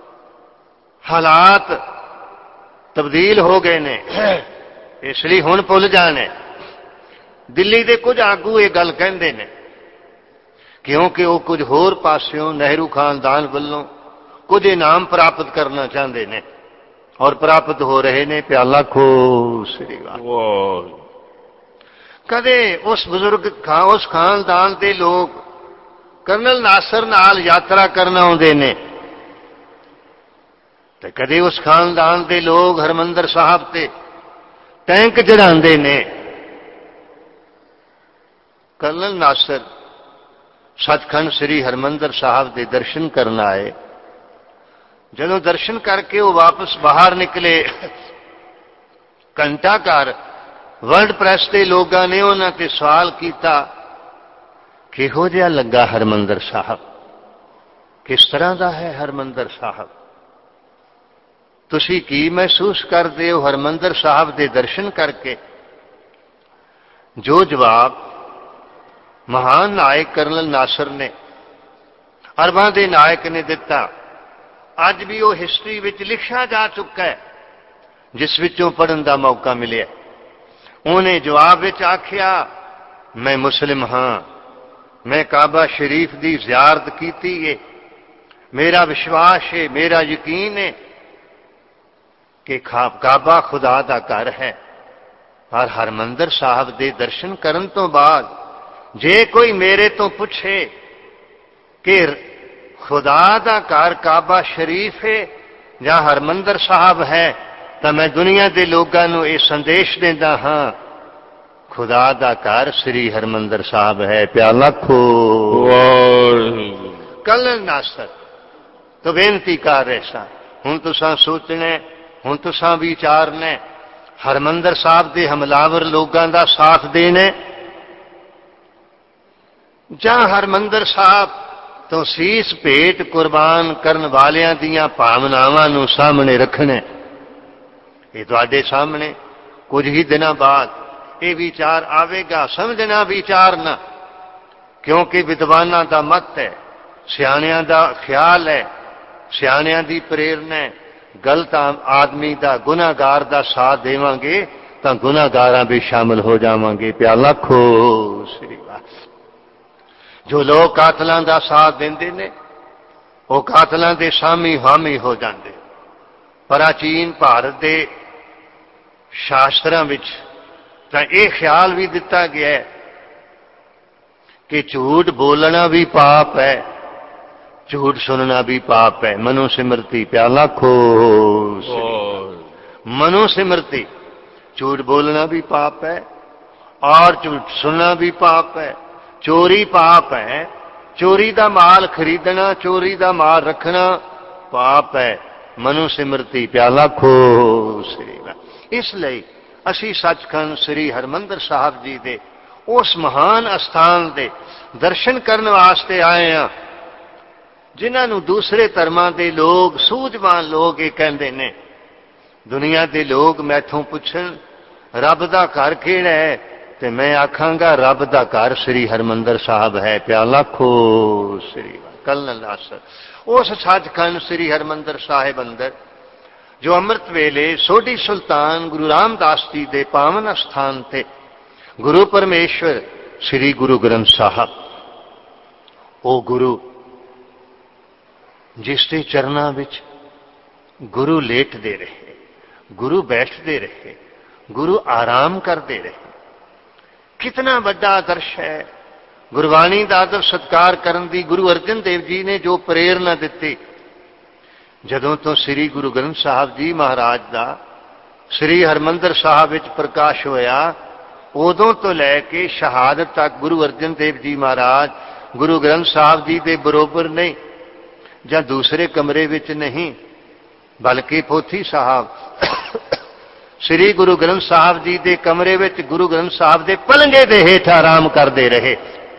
हालात तब्दील हो गए ने, इसलिए हुण भुल जाने। दिल्ली के कुछ आगू ये गल कहंदे ने, क्योंकि वो कुछ होर पास्यों नेहरू खानदान वालों कुछ इनाम प्राप्त करना चाहते हैं और प्राप्त हो रहे ने। प्या लाखो श्री वाह। कदे उस बुजुर्ग खा उस खानदान के लोग कर्नल नासर नाल यात्रा करना आउंदे ने ते कदे उस खानदान के लोग हरमंदर साहब ते टैंक चढ़ांदे ने। कर्नल नासर सचखंड श्री हरमंदर साहब के दर्शन करना आए। जदों दर्शन करके वो वापस बाहर निकले, घंटा घर वर्ल्ड प्रेस के लोगों ने उन्होंने सवाल किया, किहो जिहा लगा हरमंदर साहब, किस तरह का है हरमंदर साहब, तुसी की महसूस करते हो हरमंदर साहब के दर्शन करके? जो जवाब महान नायक कर्नल नासर ने, अरबां के नायक ने दिता, अज भी वो हिस्टरी विच लिखा जा चुका है, जिस विचों पढ़न का मौका मिले। उन्हें जवाब विच आखिया, मैं मुस्लिम हाँ, मैं काबा शरीफ की ज़ियारत की है, मेरा विश्वास है, मेरा यकीन है कि काबा खुदा का घर है। और हरमंदर साहब के दर्शन करन तो बाद जे कोई मेरे तो पूछे कि खुदा का घर काबा शरीफ है या हरमंदर साहब है, तो मैं दुनिया के लोगों को यह संदेश देता हाँ, खुदा का घर श्री हरमंदर साहब है। प्या लाखो। कर्नल नासर तो बेनती कर रहे सा, हुण तुसां सोचने, हुण तुसां विचारने, हरमंदर साहब के हमलावर लोगों का साथ देने ਜਾਂ हरमंदर साहब तो सीस भेट कुर्बान करन वालियां दियां भावनावां नूं सामने रखने। ये तुहाडे सामने कुछ ही दिनों बाद ये विचार आवेगा, समझना विचारना, क्योंकि विद्वानां दा मत है, सियाणियां दा ख्याल है, सियाणियां दी प्रेरणा है। गलत आदमी दा गुनाहगार दा साथ देवांगे तो गुनाहगारां भी शामिल हो जावांगे। प्या लाखो श्री वाह। जो लोग कातलों का साथ देंदे ने वो कातलों के सामी हामी हो जाते। प्राचीन भारत के शास्त्रों विच तां यह ख्याल भी दिता गया है कि झूठ बोलना भी पाप है, झूठ सुनना भी पाप है। मनु सिमरती। प्या लाखो। मनु सिमरती, झूठ बोलना भी पाप है और झूठ सुनना भी पाप है। चोरी पाप है, चोरी का माल खरीदना, चोरी का माल रखना पाप है। मनु सिमरती। प्या लाखो श्री वाह। इसलिए असी सचखंड श्री हरमंदर साहब जी दे उस महान अस्थान दे दर्शन करने वास्ते आए हैं, जिन्होंने दूसरे धर्मां के लोग, सूझवान लोग ये कहते ने। दुनिया के लोग मैथों पुछन रब का घर किहड़ा है, ते मैं आखांगा रब का घर श्री हरमंदर साहब है। प्या लाखो श्री वाह। कर्नल नासर उस सचखंड श्री हरमंदर साहिब अंदर जो अमृत वेले सोढ़ी सुल्तान गुरु रामदास जी के पावन स्थान थे गुरु परमेश्वर श्री गुरु ग्रंथ साहब, ओ गुरु जिसके चरणों विच गुरु लेटते रहे, गुरु बैठते रहे, गुरु आराम करते रहे। कितना बड़ा आदर्श है। ਗੁਰਬਾਣੀ ਦਾ ਆਦਰ ਸਤਿਕਾਰ ਕਰਨ ਦੀ ਗੁਰੂ ਅਰਜਨ ਦੇਵ ਜੀ ਨੇ ਜੋ ਪ੍ਰੇਰਨਾ ਦਿੱਤੀ, ਜਦੋਂ ਤੋਂ ਸ੍ਰੀ ਗੁਰੂ ਗ੍ਰੰਥ ਸਾਹਿਬ ਜੀ ਮਹਾਰਾਜ ਦਾ ਸ੍ਰੀ ਹਰਿਮੰਦਰ ਸਾਹਿਬ ਵਿੱਚ ਪ੍ਰਕਾਸ਼ ਹੋਇਆ, ਉਦੋਂ ਤੋਂ ਲੈ ਕੇ ਸ਼ਹਾਦਤ ਤੱਕ ਗੁਰੂ ਅਰਜਨ ਦੇਵ ਜੀ ਮਹਾਰਾਜ ਗੁਰੂ ਗ੍ਰੰਥ ਸਾਹਿਬ ਜੀ ਦੇ ਬਰੋਬਰ ਨਹੀਂ, ਜਾਂ ਦੂਸਰੇ ਕਮਰੇ ਵਿੱਚ ਨਹੀਂ, ਬਲਕਿ ਪੋਥੀ ਸਾਹਿਬ ਸ੍ਰੀ ਗੁਰੂ ਗ੍ਰੰਥ ਸਾਹਿਬ ਜੀ ਦੇ ਕਮਰੇ ਵਿੱਚ ਗੁਰੂ ਗ੍ਰੰਥ ਸਾਹਿਬ ਦੇ ਪਲੰਘੇ ਦੇ ਹੇਠ ਆਰਾਮ ਕਰਦੇ ਰਹੇ।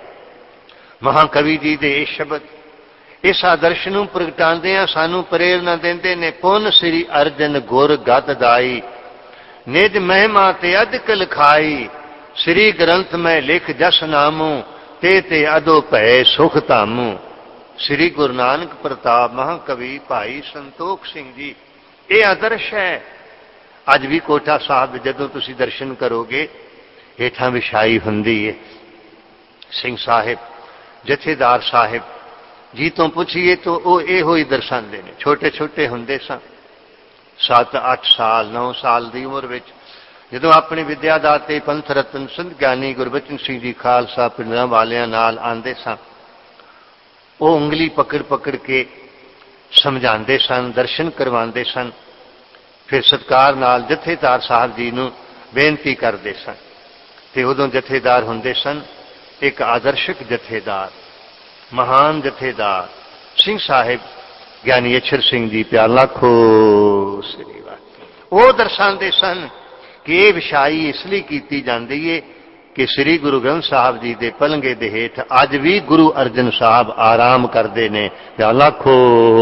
ਮਹਾਕਵੀ ਜੀ ਦੇ ਇਹ ਸ਼ਬਦ ਇਸ ਆਦਰਸ਼ ਨੂੰ ਪ੍ਰਗਟਾਉਂਦਿਆਂ ਸਾਨੂੰ ਪ੍ਰੇਰਨਾ ਦਿੰਦੇ ਨੇ। ਪੁੰਨ ਸ੍ਰੀ ਅਰਜਨ ਗੁਰ ਗਦ ਦਾਈ, ਨਿਜ ਮਹਿਮਾ ਤੇ ਅਦਕ ਲਿਖਾਈ, ਸ੍ਰੀ ਗ੍ਰੰਥ ਮੈਂ ਲਿਖ ਜਸ ਨਾਮੂ, ਤੇ ਤੇ ਅਦੋ ਭੈ ਸੁਖ ਧਾਮੂ। ਸ੍ਰੀ ਗੁਰੂ ਨਾਨਕ ਪ੍ਰਤਾਪ ਮਹਾਕਵੀ ਭਾਈ ਸੰਤੋਖ ਸਿੰਘ ਜੀ, ਇਹ ਆਦਰਸ਼ ਹੈ। ਅੱਜ ਵੀ ਕੋਟਾ ਸਾਹਿਬ ਜਦੋਂ ਤੁਸੀਂ ਦਰਸ਼ਨ ਕਰੋਗੇ, ਹੇਠਾਂ ਵਿਛਾਈ ਹੁੰਦੀ ਹੈ। ਸਿੰਘ ਸਾਹਿਬ ਜਥੇਦਾਰ ਸਾਹਿਬ ਜੀ ਤੋਂ ਪੁੱਛੀਏ ਤਾਂ ਉਹ ਇਹੋ ਹੀ ਦਰਸਾਉਂਦੇ ਨੇ। ਛੋਟੇ ਛੋਟੇ ਹੁੰਦੇ ਸਾਂ, ਸੱਤ ਅੱਠ ਸਾਲ ਨੌ ਸਾਲ ਦੀ ਉਮਰ ਵਿੱਚ, ਜਦੋਂ ਆਪਣੇ ਵਿਦਿਆ ਦਾਤੇ ਪੰਥ ਰਤਨ ਸੰਤ ਗਿਆਨੀ ਗੁਰਬਚਨ ਸਿੰਘ ਜੀ ਖਾਲਸਾ ਪਿੰਡਾਂ ਵਾਲਿਆਂ ਨਾਲ ਆਉਂਦੇ ਸਾਂ, ਉਹ ਉਂਗਲੀ ਪਕੜ ਪਕੜ ਕੇ ਸਮਝਾਉਂਦੇ ਸਨ, ਦਰਸ਼ਨ ਕਰਵਾਉਂਦੇ ਸਨ। ਫਿਰ ਸਤਿਕਾਰ ਨਾਲ ਜਥੇਦਾਰ ਸਾਹਿਬ ਜੀ ਨੂੰ ਬੇਨਤੀ ਕਰਦੇ ਸਨ। ਤੇ ਉਦੋਂ ਜਥੇਦਾਰ ਹੁੰਦੇ ਸਨ ਇੱਕ ਆਦਰਸ਼ਕ ਜਥੇਦਾਰ, ਮਹਾਨ ਜਥੇਦਾਰ ਸਿੰਘ ਸਾਹਿਬ ਗਿਆਨੀ ਅਛਰ ਸਿੰਘ ਜੀ, ਪਿਆਰ ਲਾਖੋ ਸ੍ਰੀ ਵਾਹਿਗੁਰੂ। ਉਹ ਦਰਸਾਉਂਦੇ ਸਨ ਕਿ ਇਹ ਵਿਛਾਈ ਇਸ ਲਈ ਕੀਤੀ ਜਾਂਦੀ ਹੈ ਕਿ ਸ੍ਰੀ ਗੁਰੂ ਗ੍ਰੰਥ ਸਾਹਿਬ ਜੀ ਦੇ ਪਲੰਘੇ ਦੇ ਹੇਠ ਅੱਜ ਵੀ ਗੁਰੂ ਅਰਜਨ ਸਾਹਿਬ ਆਰਾਮ ਕਰਦੇ ਨੇ। ਪਿਆਰ ਲਾਖੋ,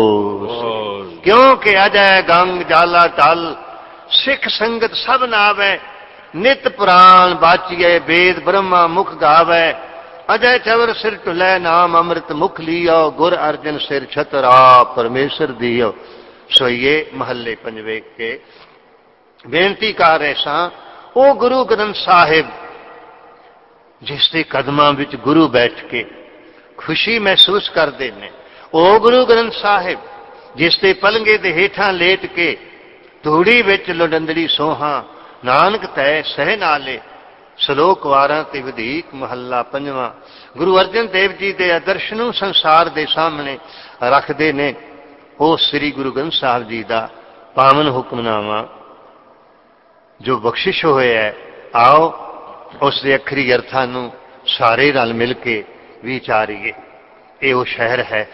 ਕਿਉਂਕਿ ਅਜੈ ਗੰਗ ਜਾਲਾ ਟਲ, ਸਿੱਖ ਸੰਗਤ ਸਭ ਨਾਵੈ, ਨਿਤ ਪੁਰਾਣ ਬਾਚੀਏ, ਵੇਦ ਬ੍ਰਹਮਾ ਮੁਖ ਗਾਵੈ, ਅਜੈ ਚਵਰ ਸਿਰ ਢੁਲੈ, ਨਾਮ ਅੰਮ੍ਰਿਤ ਮੁਖ ਲੀਓ, ਗੁਰ ਅਰਜਨ ਸਿਰ ਛਤਰਾ ਪਰਮੇਸ਼ਰ ਦੀਓ। ਸੋਈਏ ਮਹੱਲੇ ਪੰਜਵੇਂ ਕੇ ਬੇਨਤੀ ਕਰ ਰਹੇ ਸਾਂ, ਉਹ ਗੁਰੂ ਗ੍ਰੰਥ ਸਾਹਿਬ ਜਿਸ ਦੇ ਕਦਮਾਂ ਵਿੱਚ ਗੁਰੂ ਬੈਠ ਕੇ ਖੁਸ਼ੀ ਮਹਿਸੂਸ ਕਰਦੇ ਨੇ, ਉਹ ਗੁਰੂ ਗ੍ਰੰਥ ਸਾਹਿਬ ਜਿਸ ਦੇ ਪਲੰਘੇ ਦੇ ਹੇਠਾਂ ਲੇਟ ਕੇ ਧੂੜੀ ਵਿੱਚ ਲੋੜੰਦੜੀ ਸੋਹਾਂ, ਨਾਨਕ ਤੈ ਸਹਿ ਨਾਲੇ, ਸ਼ਲੋਕ ਵਾਰਾਂ ਤੇ ਵਧੀਕ ਮਹੱਲਾ ਪੰਜਵਾਂ। ਗੁਰੂ ਅਰਜਨ ਦੇਵ ਜੀ ਦੇ ਆਦਰਸ਼ ਨੂੰ ਸੰਸਾਰ ਦੇ ਸਾਹਮਣੇ ਰੱਖਦੇ ਨੇ। ਉਹ ਸ੍ਰੀ ਗੁਰੂ ਗ੍ਰੰਥ ਸਾਹਿਬ ਜੀ ਦਾ ਪਾਵਨ ਹੁਕਮਨਾਮਾ ਜੋ ਬਖਸ਼ਿਸ਼ ਹੋਇਆ ਹੈ, ਆਓ ਉਸ ਦੇ ਅਖਰੀ ਅਰਥਾਂ ਨੂੰ ਸਾਰੇ ਰਲ ਮਿਲ ਕੇ ਵਿਚਾਰੀਏ। ਇਹ ਉਹ ਸ਼ਹਿਰ ਹੈ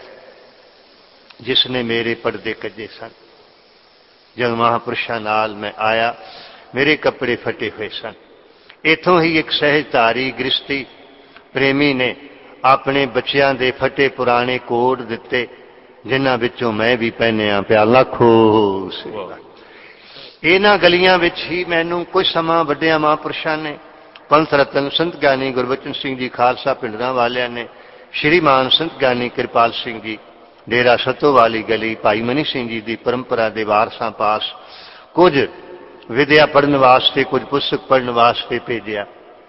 ਜਿਸ ਨੇ ਮੇਰੇ ਪਰਦੇ ਕੱਜੇ ਸਨ। ਜਦ ਮਹਾਂਪੁਰਸ਼ਾਂ ਨਾਲ ਮੈਂ ਆਇਆ, ਮੇਰੇ ਕੱਪੜੇ ਫਟੇ ਹੋਏ ਸਨ। ਇੱਥੋਂ ਹੀ ਇੱਕ ਸਹਿਜਧਾਰੀ ਗ੍ਰਸਤੀ ਪ੍ਰੇਮੀ ਨੇ ਆਪਣੇ ਬੱਚਿਆਂ ਦੇ ਫਟੇ ਪੁਰਾਣੇ ਕੋਟ ਦਿੱਤੇ, ਜਿਨ੍ਹਾਂ ਵਿੱਚੋਂ ਮੈਂ ਵੀ ਪਹਿਨਿਆ। ਪਿਆਰ ਲਾਖੋ ਸੇਵਾ। ਇਹਨਾਂ ਗਲੀਆਂ ਵਿੱਚ ਹੀ ਮੈਨੂੰ ਕੁਝ ਸਮਾਂ ਵੱਡਿਆਂ ਮਹਾਂਪੁਰਸ਼ਾਂ ਨੇ, ਪੰਥ ਰਤਨ ਸੰਤ ਗਿਆਨੀ ਗੁਰਬਚਨ ਸਿੰਘ ਜੀ ਖਾਲਸਾ ਪਿੰਡਾਂ ਵਾਲਿਆਂ ਨੇ, ਸ਼੍ਰੀਮਾਨ ਸੰਤ ਗਿਆਨੀ ਕਿਰਪਾਲ ਸਿੰਘ ਜੀ ਡੇਰਾ ਸਤੋ ਵਾਲੀ ਗਲੀ, ਭਾਈ ਮਨੀ ਸਿੰਘ ਜੀ ਦੀ ਪਰੰਪਰਾ ਦੇ ਵਾਰਸਾਂ ਪਾਸ ਕੁਝ ਵਿਦਿਆ ਪੜ੍ਹਨ ਵਾਸਤੇ, ਕੁਝ ਪੁਸਤਕ ਪੜ੍ਹਨ ਵਾਸਤੇ ਭੇਜਿਆ।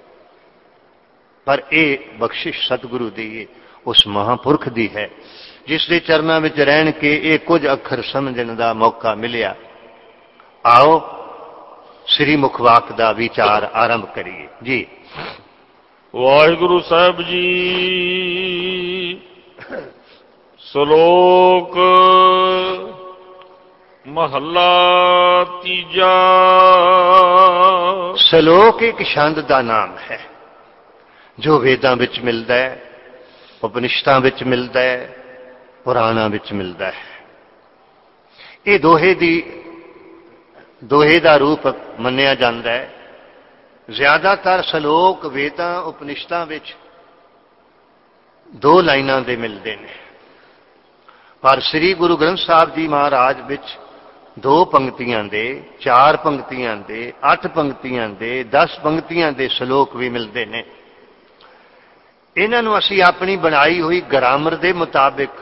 ਪਰ ਇਹ ਬਖਸ਼ਿਸ਼ ਸਤਿਗੁਰੂ ਦੀ, ਉਸ ਮਹਾਂਪੁਰਖ ਦੀ ਹੈ ਜਿਸ ਦੇ ਚਰਨਾਂ ਵਿੱਚ ਰਹਿਣ ਕੇ ਇਹ ਕੁਝ ਅੱਖਰ ਸਮਝਣ ਦਾ ਮੌਕਾ ਮਿਲਿਆ। ਆਓ ਸ੍ਰੀ ਮੁਖਵਾਕ ਦਾ ਵਿਚਾਰ ਆਰੰਭ ਕਰੀਏ ਜੀ। ਵਾਹਿਗੁਰੂ ਸਾਹਿਬ ਜੀ। ਸ਼ਲੋਕ ਮਹੱਲਾ ਤੀਜਾ। ਸ਼ਲੋਕ ਇੱਕ ਛੰਦ ਦਾ ਨਾਮ ਹੈ ਜੋ ਵੇਦਾਂ ਵਿੱਚ ਮਿਲਦਾ ਹੈ, ਉਪਨਿਸ਼ਦਾਂ ਵਿੱਚ ਮਿਲਦਾ ਹੈ, ਪੁਰਾਣਾਂ ਵਿੱਚ ਮਿਲਦਾ ਹੈ। ਇਹ ਦੋਹੇ ਦੀ ਦੋਹੇ ਦਾ ਰੂਪ ਮੰਨਿਆ ਜਾਂਦਾ ਹੈ। ਜ਼ਿਆਦਾਤਰ ਸ਼ਲੋਕ ਵੇਦਾਂ ਉਪਨਿਸ਼ਦਾਂ ਵਿੱਚ ਦੋ ਲਾਈਨਾਂ ਦੇ ਮਿਲਦੇ ਨੇ, ਪਰ ਸ੍ਰੀ ਗੁਰੂ ਗ੍ਰੰਥ ਸਾਹਿਬ ਜੀ ਮਹਾਰਾਜ ਵਿੱਚ ਦੋ ਪੰਕਤੀਆਂ ਦੇ, ਚਾਰ ਪੰਕਤੀਆਂ ਦੇ, ਅੱਠ ਪੰਕਤੀਆਂ ਦੇ, ਦਸ ਪੰਕਤੀਆਂ ਦੇ ਸ਼ਲੋਕ ਵੀ ਮਿਲਦੇ ਨੇ। ਇਹਨਾਂ ਨੂੰ ਅਸੀਂ ਆਪਣੀ ਬਣਾਈ ਹੋਈ ਗ੍ਰਾਮਰ ਦੇ ਮੁਤਾਬਿਕ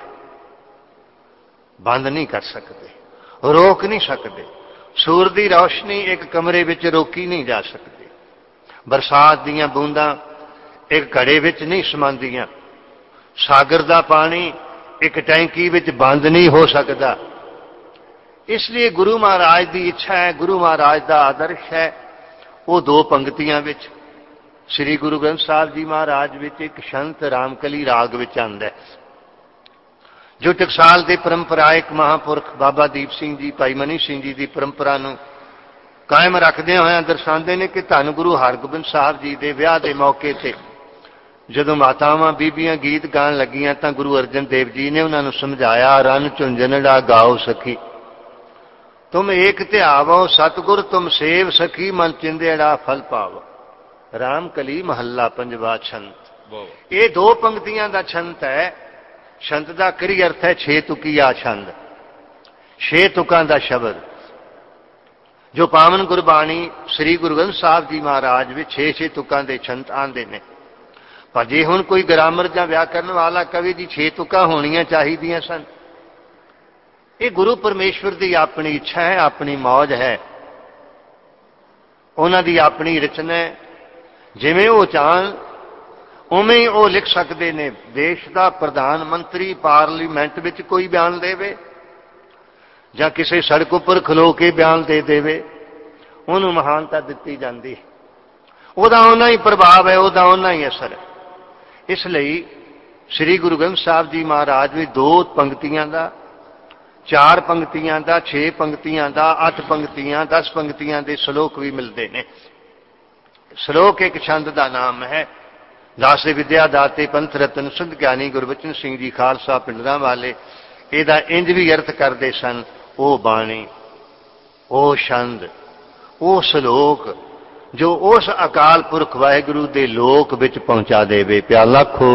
ਬੰਦ ਨਹੀਂ ਕਰ ਸਕਦੇ, ਰੋਕ ਨਹੀਂ ਸਕਦੇ। ਸੂਰਜ ਦੀ ਰੌਸ਼ਨੀ ਇੱਕ ਕਮਰੇ ਵਿੱਚ ਰੋਕੀ ਨਹੀਂ ਜਾ ਸਕਦੀ। ਬਰਸਾਤ ਦੀਆਂ ਬੂੰਦਾਂ ਇੱਕ ਘੜੇ ਵਿੱਚ ਨਹੀਂ ਸਮਾਉਂਦੀਆਂ। ਸਾਗਰ ਦਾ ਪਾਣੀ ਇੱਕ ਟੈਂਕੀ ਵਿੱਚ ਬੰਦ ਨਹੀਂ ਹੋ ਸਕਦਾ। ਇਸ ਲਈ ਗੁਰੂ ਮਹਾਰਾਜ ਦੀ ਇੱਛਾ ਹੈ, ਗੁਰੂ ਮਹਾਰਾਜ ਦਾ ਆਦਰਸ਼ ਹੈ, ਉਹ ਦੋ ਪੰਕਤੀਆਂ ਵਿੱਚ श्री गुरु ग्रंथ साहब जी महाराज विच एक संत रामकली राग विच आंदा है, जो टकसाल के परंपरायक महापुरख बाबा दीप सिंह जी, भाई मनी सिंह जी की परंपरा नूं कायम रखदे होए दर्शाते हैं कि धन गुरु हरगोबिंद साहब जी के विआह के मौके ते जदों मातावां बीबियां गीत गाण लगियां तां गुरु अर्जन देव जी ने उन्होंने समझाया, रन झुंझनड़ा गाओ सखी, तुम एक ध्यावो सतगुर तुम सेव सखी, मन चिंदेड़ा फल पावो। रामकली महला पंजवा छंद। ये दो पंक्तियां का छंद है। छंद का करी अर्थ है छे तुकिया छंद, छे तुकां दा शब्द, जो पावन गुरबाणी श्री गुरु ग्रंथ साहब जी महाराज भी छे छे तुकां दे छंद आंदे ने। पर जे हुण कोई ग्रामर जां व्याकरण वाला कवि जी छे तुकां होणियां चाहीदियां सन। ये गुरु परमेश्वर की अपनी इच्छा है, अपनी मौज है, उन्हां दी अपनी रचना है। जिवें वो चाहन उवें ही वो लिख सकते ने। देश का प्रधानमंत्री पार्लीमेंट विच कोई बयान देवे जां किसी सड़क उपर खलो के बयान दे देवे, उन्होंने महानता दिती जाती है। उहदा उन्ना ही प्रभाव है, उहदा उन्ना ही असर है। इसलिए श्री गुरु ग्रंथ साहब जी महाराज भी दो पंक्तियां का, चार पंक्तियां का, छे पंक्तियां का, अठ पंक्तियां, दस पंक्तियां के श्लोक भी मिलते हैं। श्लोक एक छंद का नाम है। दास विद्या दाते पंथ रतन सुध ज्ञानी गुरबचन सिंह जी खालसा पिंडरा वाले ਇਹਦਾ इंज भी अर्थ करते सन, ਉਹ ਬਾਣੀ, ਉਹ छंद, ਉਹ श्लोक जो उस अकाल पुरख वाहिगुरु के लोक विच पहुंचा देवे। प्याला खो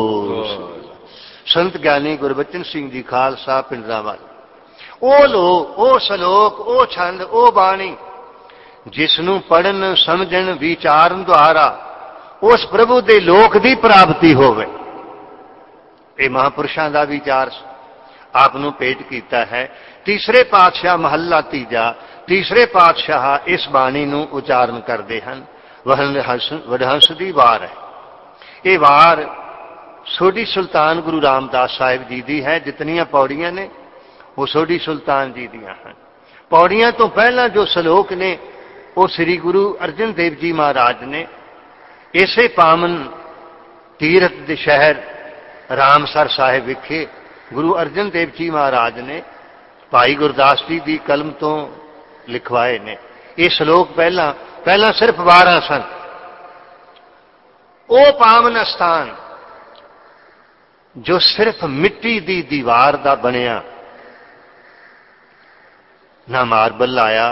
संत ज्ञानी गुरबचन सिंह जी खालसा पिंडरा वाले, ਉਹ लोक, ਉਹ श्लोक, ਉਹ छंद, ਉਹ बाणी जिसनूं पढ़न समझण विचारन द्वारा उस प्रभु के लोक की प्राप्ति होवे। ये महापुरुषों का विचार आपनों पेट किया है। तीसरे पातशाह महला तीजा, तीसरे पातशाह इस बाणी नूं उचारण करते हैं। वडहंस की वार है। ये वार सोढ़ी सुल्तान गुरु रामदास साहिब जी की है। जितनियां पौड़ियां ने वो सोढ़ी सुल्तान जी दियां हैं। पौड़ियां तो पहला जो श्लोक ने वो श्री गुरु अर्जन देव जी महाराज ने इसे पावन तीरथ दे शहर रामसर साहिब विखे गुरु अर्जन देव जी महाराज ने भाई गुरदास जी की कलम तो लिखवाए ने। ये श्लोक पहला पहला सिर्फ बारह सन। वो पावन स्थान जो सिर्फ मिट्टी की दीवार का बनया, ना मार्बल लाया,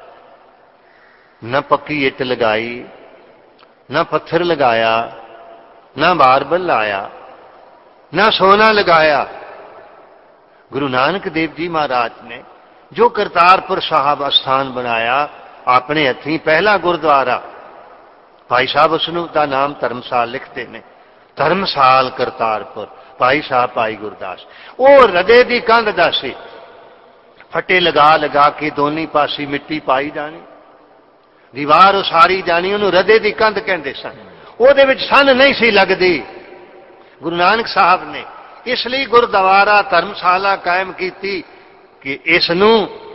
न पक्की इट लगाई, न पत्थर लगाया, न मार्बल लाया, न सोना लगाया। गुरु नानक देव जी महाराज ने जो करतारपुर साहब स्थान बनाया अपने हथी, पहला गुरुद्वारा, भाई साहब उसनू का नाम धर्मसाल लिखते ने, धर्मसाल करतारपुर, भाई साहब भाई गुरदास। वो रदे की कंध दा सी, फटे लगा लगा के दोनी पासी मिट्टी पाई जानी, दीवार उसारी जानी, उन्होंने रदे की कंध कहते सन। ਉਹਦੇ ਵਿੱਚ सन नहीं सी लगती। गुरु नानक साहब ने इसलिए गुरुद्वारा धर्मशाला कायम की कि इसनू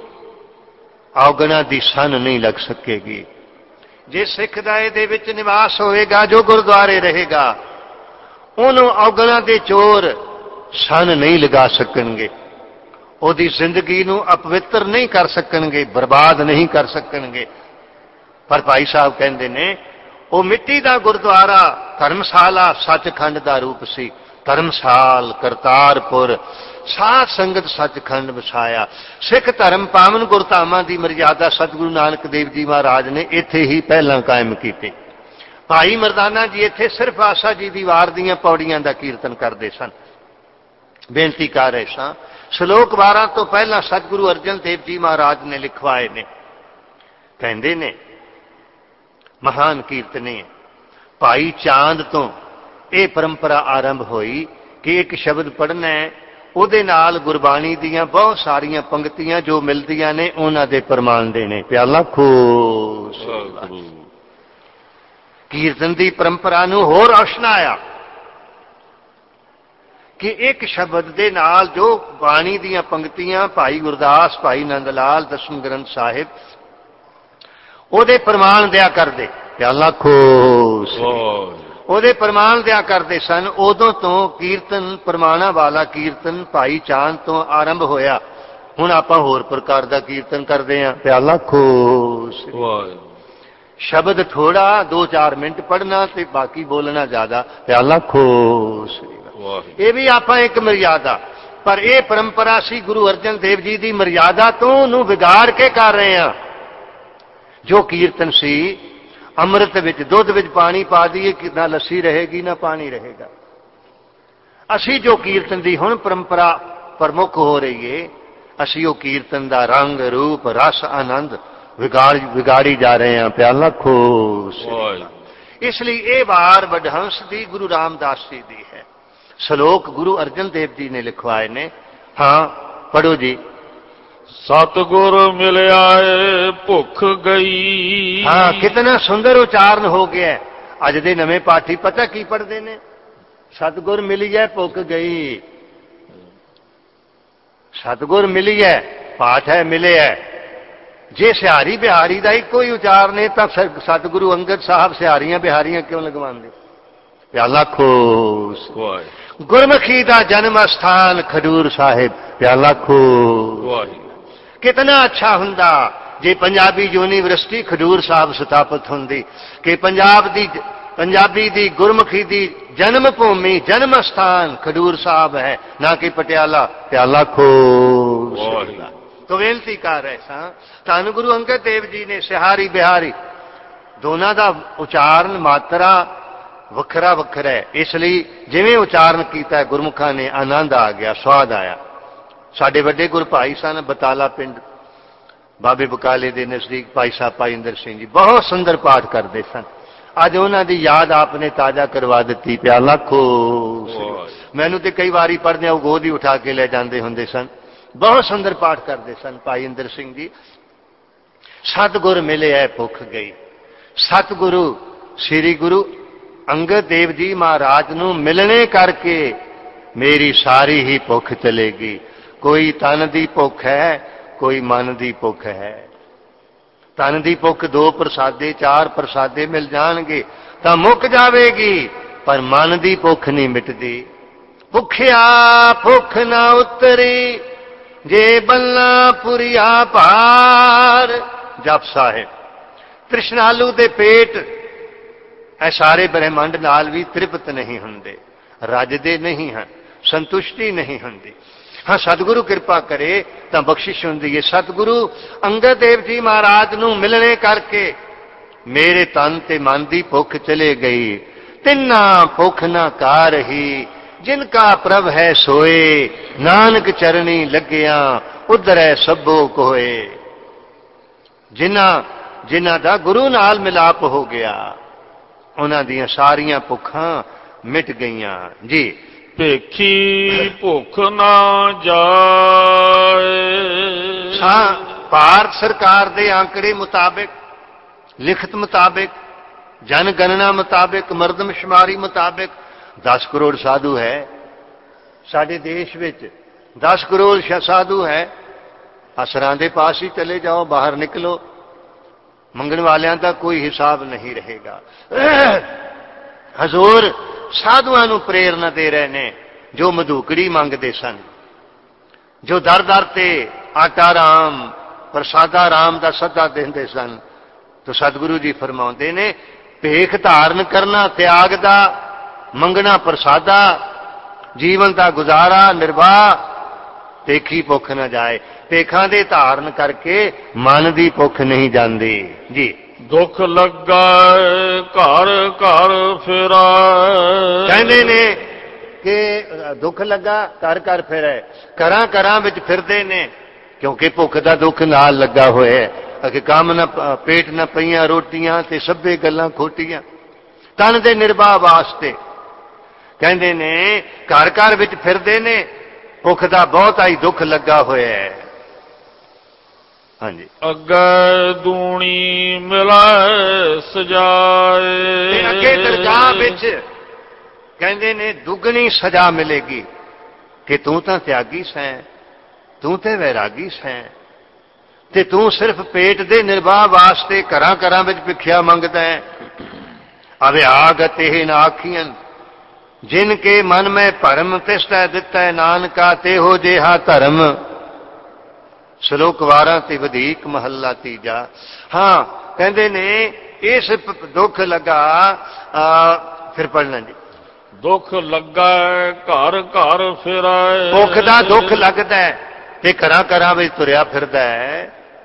औगणा की सन नहीं लग सकेगी। जे सिख दा इहदे विच निवास होएगा, जो गुरुद्वारे रहेगा, उन्होंने औगणा के चोर सन नहीं लगा सकणगे, ਉਹਦੀ जिंदगी नू अपवित्र नहीं कर सकणगे, बर्बाद नहीं कर सकणगे। पर भाई साहब कहते ने वो मिट्टी का गुरुद्वारा धर्मशाला सचखंड का रूप सी। धर्मसाल करतारपुर साध संगत सचखंड वसाया। सिख धर्म पावन गुरधामां की मर्यादा सतगुरु नानक देव जी महाराज ने इत्थे ही पहला कायम की। भाई मरदाना जी इत्थे सिर्फ आशा जी की वार दीयां पौड़ियां का कीर्तन करते सन। बेनती कर रहे सा, श्लोक बारह तो पहला सतगुरु अर्जन देव जी महाराज ने लिखवाए ने। कहते ने महान कीर्तने भाई चांद तो यह परंपरा आरंभ हुई कि एक शब्द पढ़ना है, उहदे नाल गुरबाणी दीयां बहुत सारियां पंक्तियां जो मिलदियां ने उन्हां दे प्रमाण देने। प्याला खुश कीर्तन की परंपरा नूं होर रोशनाया कि एक शब्द दे नाल जो बाणी दीयां पंक्तियां भाई गुरदास, भाई नंद लाल, दसम ग्रंथ साहिब ਉਹਦੇ प्रमाण दिया कर दे। ਪਿਆਲਾ ਖੋਸ ਉਹਦੇ ਪ੍ਰਮਾਣ ਦਿਆ ਕਰਦੇ ਸਨ। ਉਦੋਂ ਤੋਂ ਕੀਰਤਨ ਪ੍ਰਮਾਣਾ ਵਾਲਾ ਕੀਰਤਨ ਭਾਈ ਚਾਂਦ ਤੋਂ ਆਰੰਭ ਹੋਇਆ। ਹੁਣ ਆਪਾਂ ਹੋਰ ਪ੍ਰਕਾਰ ਦਾ ਕੀਰਤਨ ਕਰਦੇ ਹਾਂ। ਪਿਆਲਾ ਖੋਸ ਸ਼ਬਦ ਥੋੜਾ, ਦੋ ਚਾਰ ਮਿੰਟ ਪੜ੍ਹਨਾ ਤੇ ਬਾਕੀ ਬੋਲਣਾ ਜ਼ਿਆਦਾ। ਪਿਆਲਾ ਖੋਸ ਇਹ ਵੀ ਆਪਾਂ ਇੱਕ ਮਰਿਆਦਾ, ਪਰ ਇਹ ਪਰੰਪਰਾ ਸੀ ਗੁਰੂ ਅਰਜਨ ਦੇਵ ਜੀ ਦੀ ਮਰਿਆਦਾ ਤੋਂ ਉਹਨੂੰ ਵਿਗਾੜ ਕੇ ਕਰ ਰਹੇ ਹਾਂ। ਜੋ ਕੀਰਤਨ ਸੀ ਅੰਮ੍ਰਿਤ ਵਿੱਚ, ਦੁੱਧ ਵਿੱਚ ਪਾਣੀ ਪਾ ਦਈਏ ਕਿ ਨਾ ਲੱਸੀ ਰਹੇਗੀ ਨਾ ਪਾਣੀ ਰਹੇਗਾ। ਅਸੀਂ ਜੋ ਕੀਰਤਨ ਦੀ ਹੁਣ ਪਰੰਪਰਾ ਪ੍ਰਮੁੱਖ ਹੋ ਰਹੀ ਹੈ, ਅਸੀਂ ਉਹ ਕੀਰਤਨ ਦਾ ਰੰਗ ਰੂਪ ਰਸ ਆਨੰਦ ਵਿਗਾੜ ਵਿਗਾੜੀ ਜਾ ਰਹੇ ਹਾਂ। ਪਿਆਲਾ ਖੋਸ ਇਸ ਲਈ ਇਹ ਵਾਰ ਵਡਹੰਸ ਦੀ ਗੁਰੂ ਰਾਮਦਾਸ ਜੀ ਦੀ ਹੈ। ਸ਼ਲੋਕ ਗੁਰੂ ਅਰਜਨ ਦੇਵ ਜੀ ਨੇ ਲਿਖਵਾਏ ਨੇ। ਹਾਂ ਪੜੋ ਜੀ। ਸਤਿਗੁਰ ਮਿਲਿਆ ਏ ਭੁੱਖ ਗਈ। ਹਾਂ ਕਿਤਨਾ ਸੁੰਦਰ ਉਚਾਰਨ ਹੋ ਗਿਆ। ਅੱਜ ਦੇ ਨਵੇਂ ਪਾਠੀ ਪਤਾ ਕੀ ਪੜ੍ਹਦੇ ਨੇ? ਸਤਿਗੁਰ ਮਿਲਿਆ ਭੁੱਖ ਗਈ। ਸਤਿਗੁਰ ਮਿਲਿਆ ਪਾਠ ਹੈ ਮਿਲਿਆ। ਜੇ ਸਿਹਾਰੀ ਬਿਹਾਰੀ ਦਾ ਇੱਕੋ ਹੀ ਉਚਾਰਨ ਹੈ ਤਾਂ ਸਤਿਗੁਰੂ ਅੰਗਦ ਸਾਹਿਬ ਸਿਹਾਰੀਆਂ ਬਿਹਾਰੀਆਂ ਕਿਉਂ ਲਗਵਾਉਂਦੇ? ਪਿਆਲਾ ਖੋਸ ਗੁਰਮੁਖੀ ਦਾ ਜਨਮ ਸਥਾਨ ਖਡੂਰ ਸਾਹਿਬ। ਪਿਆਲਾ ਖੋਸ ਕਿਤਨਾ ਅੱਛਾ ਹੁੰਦਾ ਜੇ ਪੰਜਾਬੀ ਯੂਨੀਵਰਸਿਟੀ ਖਡੂਰ ਸਾਹਿਬ ਸਥਾਪਿਤ ਹੁੰਦੀ ਕਿ ਪੰਜਾਬ ਦੀ ਪੰਜਾਬੀ ਦੀ ਗੁਰਮੁਖੀ ਦੀ ਜਨਮ ਭੂਮੀ ਜਨਮ ਸਥਾਨ ਖਡੂਰ ਸਾਹਿਬ ਹੈ, ਨਾ ਕਿ ਪਟਿਆਲਾ। ਪਿਆਲਾ ਖੋਸ ਤੋਂ ਬੇਨਤੀ ਕਰ ਰਹੇ ਸਾਂ। ਧੰਨ ਗੁਰੂ ਅੰਗਦ ਦੇਵ ਜੀ ਨੇ ਸਿਹਾਰੀ ਬਿਹਾਰੀ ਦੋਨਾਂ ਦਾ ਉਚਾਰਨ ਮਾਤਰਾ ਵੱਖਰਾ ਵੱਖਰਾ ਹੈ। ਇਸ ਲਈ ਜਿਵੇਂ ਉਚਾਰਨ ਕੀਤਾ ਗੁਰਮੁਖਾਂ ਨੇ ਆਨੰਦ ਆ ਗਿਆ, ਸਵਾਦ ਆਇਆ। ਸਾਡੇ ਵੱਡੇ ਗੁਰੂ ਭਾਈ ਸਨ ਬਤਾਲਾ ਪਿੰਡ ਬਾਬੇ ਬਕਾਲੇ ਦੇ ਨਜ਼ਦੀਕ ਭਾਈ ਸਾਹਿਬ ਭਾਈਂਦਰ ਸਿੰਘ ਜੀ ਬਹੁਤ ਸੁੰਦਰ ਪਾਠ ਕਰਦੇ ਸਨ। ਅੱਜ ਉਹਨਾਂ ਦੀ ਯਾਦ ਆਪਨੇ ਤਾਜ਼ਾ ਕਰਵਾ ਦਿੱਤੀ। ਪਿਆਲਾ ਖੋਸ ਮੈਨੂੰ ਤੇ ਕਈ ਵਾਰੀ ਪੜ੍ਹਦਿਆਂ ਉਹ ਗੋਦ ਹੀ ਉਠਾ ਕੇ ਲੈ ਜਾਂਦੇ ਹੁੰਦੇ ਸਨ। ਬਹੁਤ ਸੁੰਦਰ ਪਾਠ ਕਰਦੇ ਸਨ ਭਾਈ ਇੰਦਰ ਸਿੰਘ ਜੀ। ਸਤਿਗੁਰ ਮਿਲਿਆ ਭੁੱਖ ਗਈ। ਸਤਿਗੁਰੂ ਸ੍ਰੀ ਗੁਰੂ ਅੰਗਦ ਦੇਵ ਜੀ ਮਹਾਰਾਜ ਨੂੰ ਮਿਲਣੇ ਕਰਕੇ ਮੇਰੀ ਸਾਰੀ ਹੀ ਭੁੱਖ ਚਲੇਗੀ। ਕੋਈ ਤਨ ਦੀ ਭੁੱਖ ਹੈ, ਕੋਈ ਮਨ ਦੀ ਭੁੱਖ ਹੈ। ਤਨ ਦੀ ਭੁੱਖ ਦੋ ਪ੍ਰਸਾਦੇ ਚਾਰ ਪ੍ਰਸਾਦੇ ਮਿਲ ਜਾਣਗੇ ਤਾਂ ਮੁੱਕ ਜਾਵੇਗੀ, ਪਰ ਮਨ ਦੀ ਭੁੱਖ ਨਹੀਂ ਮਿਟਦੀ। ਭੁੱਖਿਆ ਭੁੱਖ ਨਾ ਉਤਰੀ ਜੇ ਬੱਲਾ ਪੁਰੀਆ ਭਾਰ। ਜਪ ਸਾਹਿਬ ਤ੍ਰਿਸ਼ਨਾਲੂ ਦੇ ਪੇਟ ਇਹ ਸਾਰੇ ਬ੍ਰਹਿਮੰਡ ਨਾਲ ਵੀ ਤ੍ਰਿਪਤ ਨਹੀਂ ਹੁੰਦੇ, ਰੱਜਦੇ ਨਹੀਂ ਹਨ, ਸੰਤੁਸ਼ਟੀ ਨਹੀਂ ਹੁੰਦੀ। ਹਾਂ ਸਤਿਗੁਰੂ ਕਿਰਪਾ ਕਰੇ ਤਾਂ ਬਖਸ਼ਿਸ਼ ਹੁੰਦੀ ਹੈ। ਸਤਿਗੁਰੂ ਅੰਗਦ ਦੇਵ ਜੀ ਮਹਾਰਾਜ ਨੂੰ ਮਿਲਣੇ ਕਰਕੇ ਮੇਰੇ ਤਨ ਤੇ ਮਨ ਦੀ ਭੁੱਖ ਚਲੇ ਗਈ। ਤਿੰਨਾ ਭੁੱਖ ਨਾ ਕਾ ਰਹੀ ਜਿਨ ਕਾ ਪ੍ਰਭ ਹੈ ਸੋਏ। ਨਾਨਕ ਚਰਣੀ ਲੱਗਿਆ ਉਧਰੈ ਸਭੋ ਕੋਏ। ਜਿਨ੍ਹਾਂ ਜਿਨ੍ਹਾਂ ਦਾ ਗੁਰੂ ਨਾਲ ਮਿਲਾਪ ਹੋ ਗਿਆ ਉਹਨਾਂ ਦੀਆਂ ਸਾਰੀਆਂ ਭੁੱਖਾਂ ਮਿਟ ਗਈਆਂ ਜੀ। ਭੇਖੀ ਭੁੱਖ ਨਾ ਜਾਏ। ਹਾਂ ਭਾਰਤ ਸਰਕਾਰ ਦੇ ਆંકੜੇ ਮੁਤਾਬਿਕ, ਲਿਖਤ ਮੁਤਾਬਿਕ, ਜਨ ਗਣਨਾ ਮੁਤਾਬਿਕ, ਮਰਦਮਸ਼ੁਮਾਰੀ ਮੁਤਾਬਿਕ ਦਸ ਕਰੋੜ ਸਾਧੂ ਹੈ ਸਾਡੇ ਦੇਸ਼ ਵਿੱਚ। ਦਸ ਕਰੋੜ ਸਾਧੂ ਹੈ। ਅਸਰਾਂ ਦੇ ਪਾਸ ਹੀ ਚਲੇ ਜਾਓ, ਬਾਹਰ ਨਿਕਲੋ, ਮੰਗਣ ਵਾਲਿਆਂ ਦਾ ਕੋਈ ਹਿਸਾਬ ਨਹੀਂ ਰਹੇਗਾ। ਹਜ਼ੂਰ ਸਾਧੂਆਂ ਨੂੰ ਪ੍ਰੇਰਨਾ ਦੇ ਰਹੇ ਨੇ ਜੋ ਮਧੂਕੜੀ ਮੰਗਦੇ ਸਨ, ਜੋ ਦਰ ਦਰ ਤੇ ਆਟਾ ਰਾਮ ਪ੍ਰਸਾਦਾ ਰਾਮ ਦਾ ਸੱਦਾ ਦਿੰਦੇ ਸਨ। ਤਾਂ ਸਤਿਗੁਰੂ ਜੀ ਫਰਮਾਉਂਦੇ ਨੇ ਭੇਖ ਧਾਰਨ ਕਰਨਾ ਤਿਆਗ ਦਾ, ਮੰਗਣਾ ਪ੍ਰਸਾਦਾ, ਜੀਵਨ ਦਾ ਗੁਜ਼ਾਰਾ ਨਿਰਵਾਹ। ਭੇਖੀ ਭੁੱਖ ਨਾ ਜਾਏ। ਭੇਖਾਂ ਦੇ ਧਾਰਨ ਕਰਕੇ ਮਨ ਦੀ ਭੁੱਖ ਨਹੀਂ ਜਾਂਦੀ ਜੀ। ਦੁੱਖ ਲੱਗਾ ਘਰ ਘਰ ਫਿਰਾ। ਕਹਿੰਦੇ ਨੇ ਕਿ ਦੁੱਖ ਲੱਗਾ ਘਰ ਘਰ ਫਿਰੇ। ਘਰਾਂ ਘਰਾਂ ਵਿੱਚ ਫਿਰਦੇ ਨੇ ਕਿਉਂਕਿ ਭੁੱਖ ਦਾ ਦੁੱਖ ਨਾਲ ਲੱਗਾ ਹੋਇਆ ਹੈ ਕਿ ਕੰਮ ਨਾ ਪੇਟ ਨਾ ਪਈਆਂ ਰੋਟੀਆਂ ਤੇ ਸਭੇ ਗੱਲਾਂ ਖੋਟੀਆਂ। ਤਨ ਦੇ ਨਿਰਵਾਹ ਵਾਸਤੇ ਕਹਿੰਦੇ ਨੇ ਘਰ ਘਰ ਵਿੱਚ ਫਿਰਦੇ ਨੇ। ਭੁੱਖ ਦਾ ਬਹੁਤਾ ਹੀ ਦੁੱਖ ਲੱਗਾ ਹੋਇਆ ਹੈ। ਹਾਂਜੀ ਅੱਗੇ ਦੂਣੀ ਮਿਲਾਏ ਸਜਾਏ। ਅੱਗੇ ਦਰਗਾਹ ਵਿੱਚ ਕਹਿੰਦੇ ਨੇ ਦੁੱਗਣੀ ਸਜ਼ਾ ਮਿਲੇਗੀ ਕਿ ਤੂੰ ਤਾਂ ਤਿਆਗੀ ਸੈਂ, ਤੂੰ ਤੇ ਵੈਰਾਗੀ ਸੈਂ, ਤੇ ਤੂੰ ਸਿਰਫ ਪੇਟ ਦੇ ਨਿਰਵਾਹ ਵਾਸਤੇ ਘਰਾਂ ਘਰਾਂ ਵਿੱਚ ਭਿੱਖਿਆ ਮੰਗਦਾ ਹੈ। अव्यागत ही न आखियन जिनके मन में भरम तिसतै दिता नानका तेहो जेहा धर्म। श्लोक बारह ते वधीक महला तीजा। हाँ कहते ने इस दुख लगा आ, फिर पढ़ना जी। दुख लगा घर घर फिराए। दुख दा दुख लगता है ते घरां घरां विच तुरिया फिरदा है।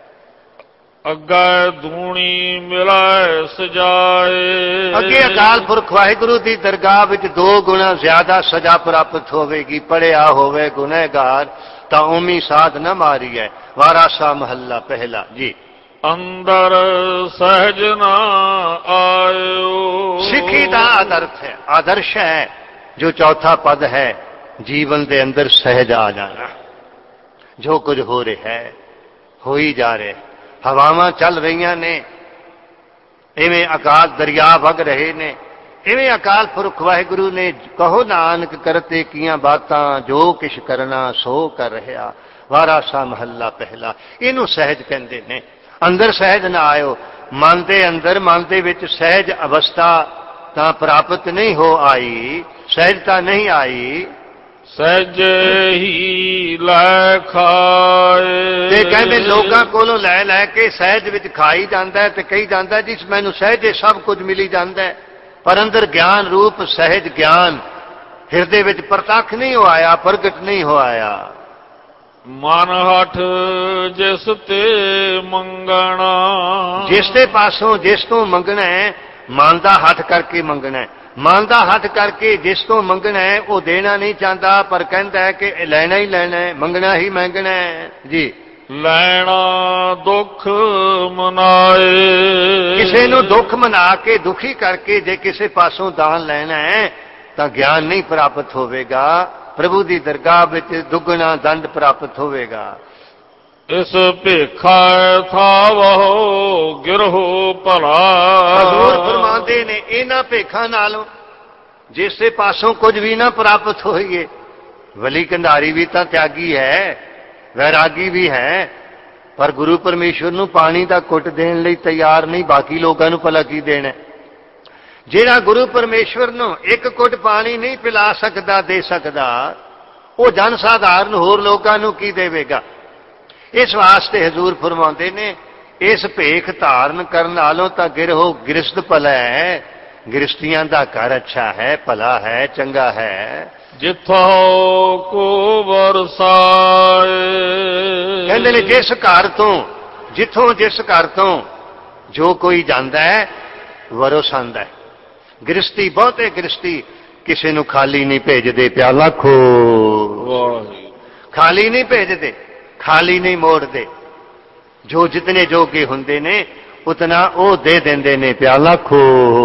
अगे दूनी मिलाए सजाए। अगे अकाल पुरख वाहिगुरु की दरगाह विच दो गुना ज्यादा सजा प्राप्त होवेगी। पढ़िया होवे गुनहगार तां उमी साध न मारी है। वारासा महला पहला जी। अंदर सहज ना आयो। सिखी का आदर्श है, आदर्श है जो चौथा पद है, जीवन के अंदर सहज आ जाना। जो कुछ हो रहा है हो ही जा रहे, हवावां चल रही ने, इवें अकाल दरिया वग रहे ने, इवें अकाल पुरख वाहिगुरु ने कहो नानक करते किया बातां जो किश करना सो कर रहा। वारासा महला पहला। इनू सहज कहते ने। अंदर सहज ना आयो, मन के अंदर मन के विच सहज अवस्था तां प्राप्त नहीं हो आई, सहजता नहीं आई। सहज ही लै खाए। ते कहते लोगों कोलों लै लैके सहज विच खाई जाता है, तो कही जाता जी मैनू सहज सब कुछ मिली जाता है, पर अंदर ज्ञान रूप सहज ज्ञान हिरदे विच प्रतख नहीं हो आया, प्रगट नहीं हो आया। मन हठ जिस ते मंगना। जिस दे पासों जिस तो मंगना है, मन का हठ करके मंगना है। मन का हठ करके जिस तो मंगना है वो देना नहीं चाहता, पर कहता है कि लेना ही लेना है, मंगना ही मंगना है जी। लैना दुख मनाए। किसी नू दुख मना के दुखी करके जे किसी पासों दान लेना है तो ज्ञान नहीं प्राप्त होवेगा, प्रभु की दरगाह विच दुगना दंड प्राप्त होवेगा। इस भेखा था वह गिरहो भला। हजूर फरमाते ने इन्हां भेखा नालों जिस पासों कुछ भी ना प्राप्त होइए। वली कंधारी भी तो त्यागी है, वैरागी भी है, पर गुरु परमेश्वर नू पानी का घुट देने लई तैयार नहीं, बाकी लोगों नू भला की देना। जिहड़ा गुरु परमेश्वर नू एक घुट पानी नहीं पिला सकता दे सकता, वो जन साधारण होर लोगों नू की देवेगा। इस वास्ते हजूर फरमाते ने इस भेख धारण करने नालों तां गिरहो गिरस्त भला है। गिरस्तियां दा घर अच्छा है, भला है, चंगा है। जिथो को वरसाए। कहंदे ने जिस घर तो जिथों जिस घर तो जो कोई जांदा है वरोस आंदा है। गिरस्ती बहुते गिरस्ती किसी नू खाली नहीं भेजदे, प्याला खो खाली नहीं भेजदे, खाली नहीं मोड़ते। जो जितने जोगे हुंदे ने उतना वो दे देंदे ने, प्याला खो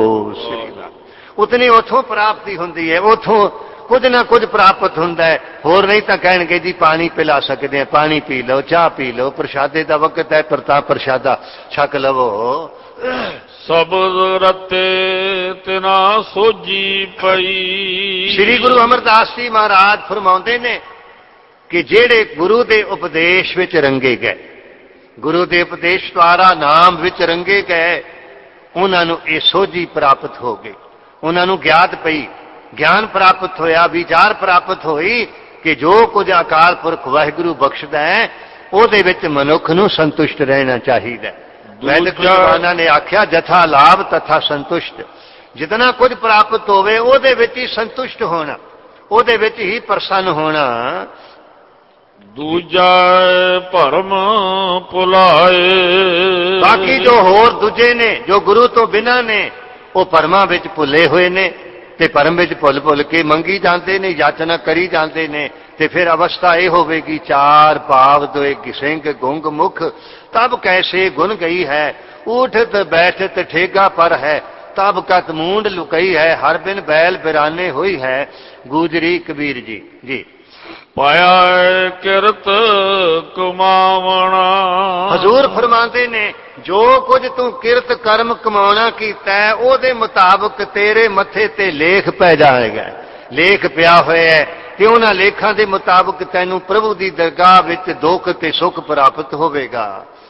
उतनी उथों प्राप्ति हुंदी है, उथों कुछ ना कुछ प्राप्त हुंदा है। होर नहीं तो कहणगे जी पानी पिला सकते हैं, पानी पी लो, चाह पी लो, प्रशादे का वक्त है, प्रता प्रशादा छक लवो। सबद रते तिना सोजी पई। श्री गुरु अमरदास जी महाराज फरमाउंदे ने कि जेड़े गुरु के उपदेश विच रंगे गए, गुरु के उपदेश द्वारा नाम विच रंगे गए, उन्होंने ये सोझी प्राप्त हो गई, उन्होंने ज्ञात पई, ज्ञान प्राप्त होया, विचार प्राप्त होई कि जो कुछ अकाल पुरख वाहिगुरु बख्शदा है उहदे विच मनुख नूं संतुष्ट रहना चाहिए। वैदिक विद्वानां ने आख्या जथा लाभ तथा संतुष्ट। जितना कुछ प्राप्त होवे उहदे विच ही संतुष्ट होना, उहदे विच ही प्रसन्न होना। दूजा भरम भुलाए। बाकी जो होर दूजे ने जो गुरु तो बिना ने वो भरमा विच भुले हुए ने, ते भरम विच भुल भुल के मंगी जाते ने, याचना करी जाते ने, ते फिर अवस्था यह होगी चार पाव दोए सिंह गुंग मुख तब कैसे गुन गई है, उठत बैठत ठेगा पर है, तब कत मूंड लुकई है, हर बिन बैल बिराने हुई है। गुजरी कबीर जी जी। पाया किरत कमावना। हजूर फरमाते ने जो कुछ तू किरत कर्म कमाना कीता है ओदे मुताबिक तेरे मथे ते लेख पै जाएगा। लेख पिया होया है ते उन्हां लेखां दे मुताबिक तैनू प्रभु दी दरगाह विच दुख ते सुख प्राप्त होवेगा।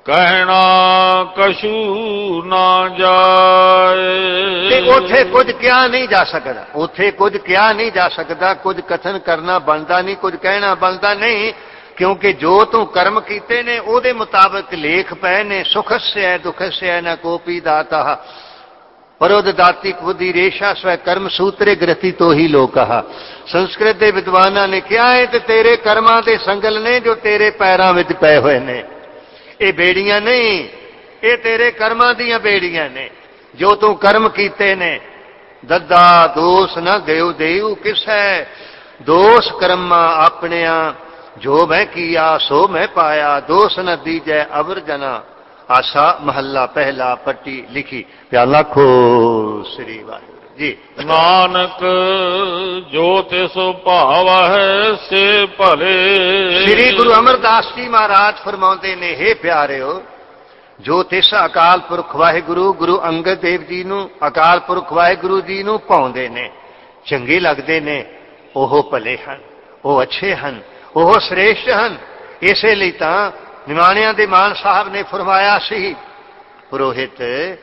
ਕਹਿਣਾ ਕਛੂ ਨਾ ਜਾਏ। ਤੇ ਉੱਥੇ ਕੁਝ ਕਿਹਾ ਨਹੀਂ ਜਾ ਸਕਦਾ, ਉੱਥੇ ਕੁਝ ਕਿਹਾ ਨਹੀਂ ਜਾ ਸਕਦਾ, ਕੁਝ ਕਥਨ ਕਰਨਾ ਬਣਦਾ ਨਹੀਂ, ਕੁਝ ਕਹਿਣਾ ਬਣਦਾ ਨਹੀਂ, ਕਿਉਂਕਿ ਜੋ ਤੂੰ ਕਰਮ ਕੀਤੇ ਨੇ ਉਹਦੇ ਮੁਤਾਬਕ ਲੇਖ ਪਏ ਨੇ। ਸੁਖਸਯ ਦੁਖਸਯ ਨ ਕੋਪੀ ਦਾਤਾ ਪਰੋਦ ਦਾਤੀ ਬੁੱਧੀ ਰੇਸ਼ਾ ਸਵੈ ਕਰਮ ਸੂਤਰੇ ਗ੍ਰਤੀ ਤੋਂ ਹੀ ਲੋਕਾ। ਸੰਸਕ੍ਰਿਤ ਦੇ ਵਿਦਵਾਨਾਂ ਨੇ ਕਿਹਾ ਹੈ ਤੇ ਤੇਰੇ ਕਰਮਾਂ ਦੇ ਸੰਗਲ ਨੇ ਜੋ ਤੇਰੇ ਪੈਰਾਂ ਵਿੱਚ ਪਏ ਹੋਏ ਨੇ। ਇਹ ਬੇੜੀਆਂ ਨਹੀਂ, ਇਹ ਤੇਰੇ ਕਰਮਾਂ ਦੀਆਂ ਬੇੜੀਆਂ ਨੇ ਜੋ ਤੂੰ ਕਰਮ ਕੀਤੇ ਨੇ। ਦੱਦਾ ਦੋਸ ਨਾ ਦੇਉ ਦੇਉ ਕਿਸੈ, ਦੋਸ ਕਰਮਾਂ ਆਪਣਿਆਂ ਜੋ ਮੈਂ ਕੀਆ ਸੋ ਮੈਂ ਪਾਇਆ। ਦੋਸ ਨ ਦੀਜੈ ਅਵਰ ਜਨਾ ਆਸਾ ਮਹੱਲਾ ਪਹਿਲਾ ਪੱਟੀ ਲਿਖੀ। ਪਿਆਲਾ ਖੋ ਸ੍ਰੀ ਵਾਹਿਗੁਰੂ ਜੀ। ਨਾਨਕ ਜੋ ਤਿਸ ਭਾਵ ਹੈ ਸੇ ਭਲੇ। ਸ੍ਰੀ ਗੁਰੂ ਅਮਰਦਾਸ ਜੀ ਮਹਾਰਾਜ ਫਰਮਾਉਂਦੇ ਨੇ, ਹੇ ਪਿਆਰਿਓ, ਜੋ ਤਿਸ ਅਕਾਲ ਪੁਰਖ ਵਾਹਿਗੁਰੂ ਗੁਰੂ ਅੰਗਦ ਦੇਵ ਜੀ ਨੂੰ, ਅਕਾਲ ਪੁਰਖ ਵਾਹਿਗੁਰੂ ਜੀ ਨੂੰ ਭਾਉਂਦੇ ਨੇ, ਚੰਗੇ ਲੱਗਦੇ ਨੇ, ਉਹ ਭਲੇ ਹਨ, ਉਹ ਅੱਛੇ ਹਨ, ਉਹ ਸ੍ਰੇਸ਼ਟ ਹਨ। ਇਸੇ ਲਈ ਤਾਂ ਨਿਮਾਣਿਆਂ ਦੇ ਮਾਨ ਸਾਹਿਬ ਨੇ ਫਰਮਾਇਆ ਸੀ, ਪੁਰੋਹਿਤ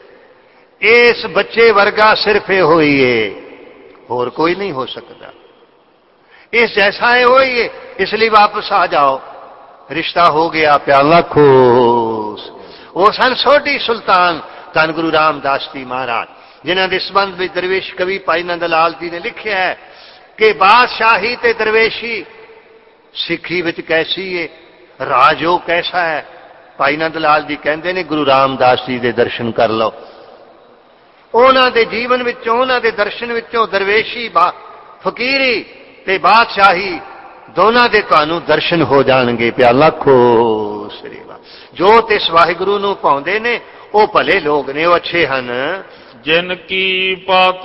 ਇਸ ਬੱਚੇ ਵਰਗਾ ਸਿਰਫ ਇਹੋ ਹੀ ਏ, ਹੋਰ ਕੋਈ ਨਹੀਂ ਹੋ ਸਕਦਾ, ਇਸ ਜੈਸਾ ਹੈ ਹੋਈ ਹੈ, ਇਸ ਲਈ ਵਾਪਸ ਆ ਜਾਓ। ਰਿਸ਼ਤਾ ਹੋ ਗਿਆ ਪਿਆਲਾ ਖੋਸ। ਉਹ ਸਨ ਸੋਢੀ ਸੁਲਤਾਨ ਧੰਨ ਗੁਰੂ ਰਾਮਦਾਸ ਜੀ ਮਹਾਰਾਜ, ਜਿਨ੍ਹਾਂ ਦੇ ਸੰਬੰਧ ਵਿੱਚ ਦਰਵੇਸ਼ ਕਵੀ ਭਾਈ ਨੰਦ ਲਾਲ ਜੀ ਨੇ ਲਿਖਿਆ ਹੈ ਕਿ ਬਾਦਸ਼ਾਹੀ ਤੇ ਦਰਵੇਸ਼ੀ ਸਿੱਖੀ ਵਿੱਚ ਕੈਸੀ ਹੈ, ਰਾਜੋ ਕੈਸਾ ਹੈ। ਭਾਈ ਨੰਦ ਲਾਲ ਜੀ ਕਹਿੰਦੇ ਨੇ, ਗੁਰੂ ਰਾਮਦਾਸ ਜੀ ਦੇ ਦਰਸ਼ਨ ਕਰ ਲਓ, ਉਹਨਾਂ ਦੇ ਜੀਵਨ ਵਿੱਚੋਂ, ਉਹਨਾਂ ਦੇ ਦਰਸ਼ਨ ਵਿੱਚੋਂ ਦਰਵੇਸ਼ੀ ਬਾ ਫਕੀਰੀ ਤੇ ਬਾਦਸ਼ਾਹੀ ਦੋਨਾਂ ਦੇ ਤੁਹਾਨੂੰ ਦਰਸ਼ਨ ਹੋ ਜਾਣਗੇ। ਪਿਆਲਾ ਖੋ ਸ੍ਰੀ ਵਾਹਿਗੁਰੂ। ਜੋ ਤਿਸ ਵਾਹਿਗੁਰੂ ਨੂੰ ਪਾਉਂਦੇ ਨੇ ਉਹ ਭਲੇ ਲੋਕ ਨੇ, ਉਹ ਅੱਛੇ ਹਨ। ਜਿਨ ਕੀ ਪਤ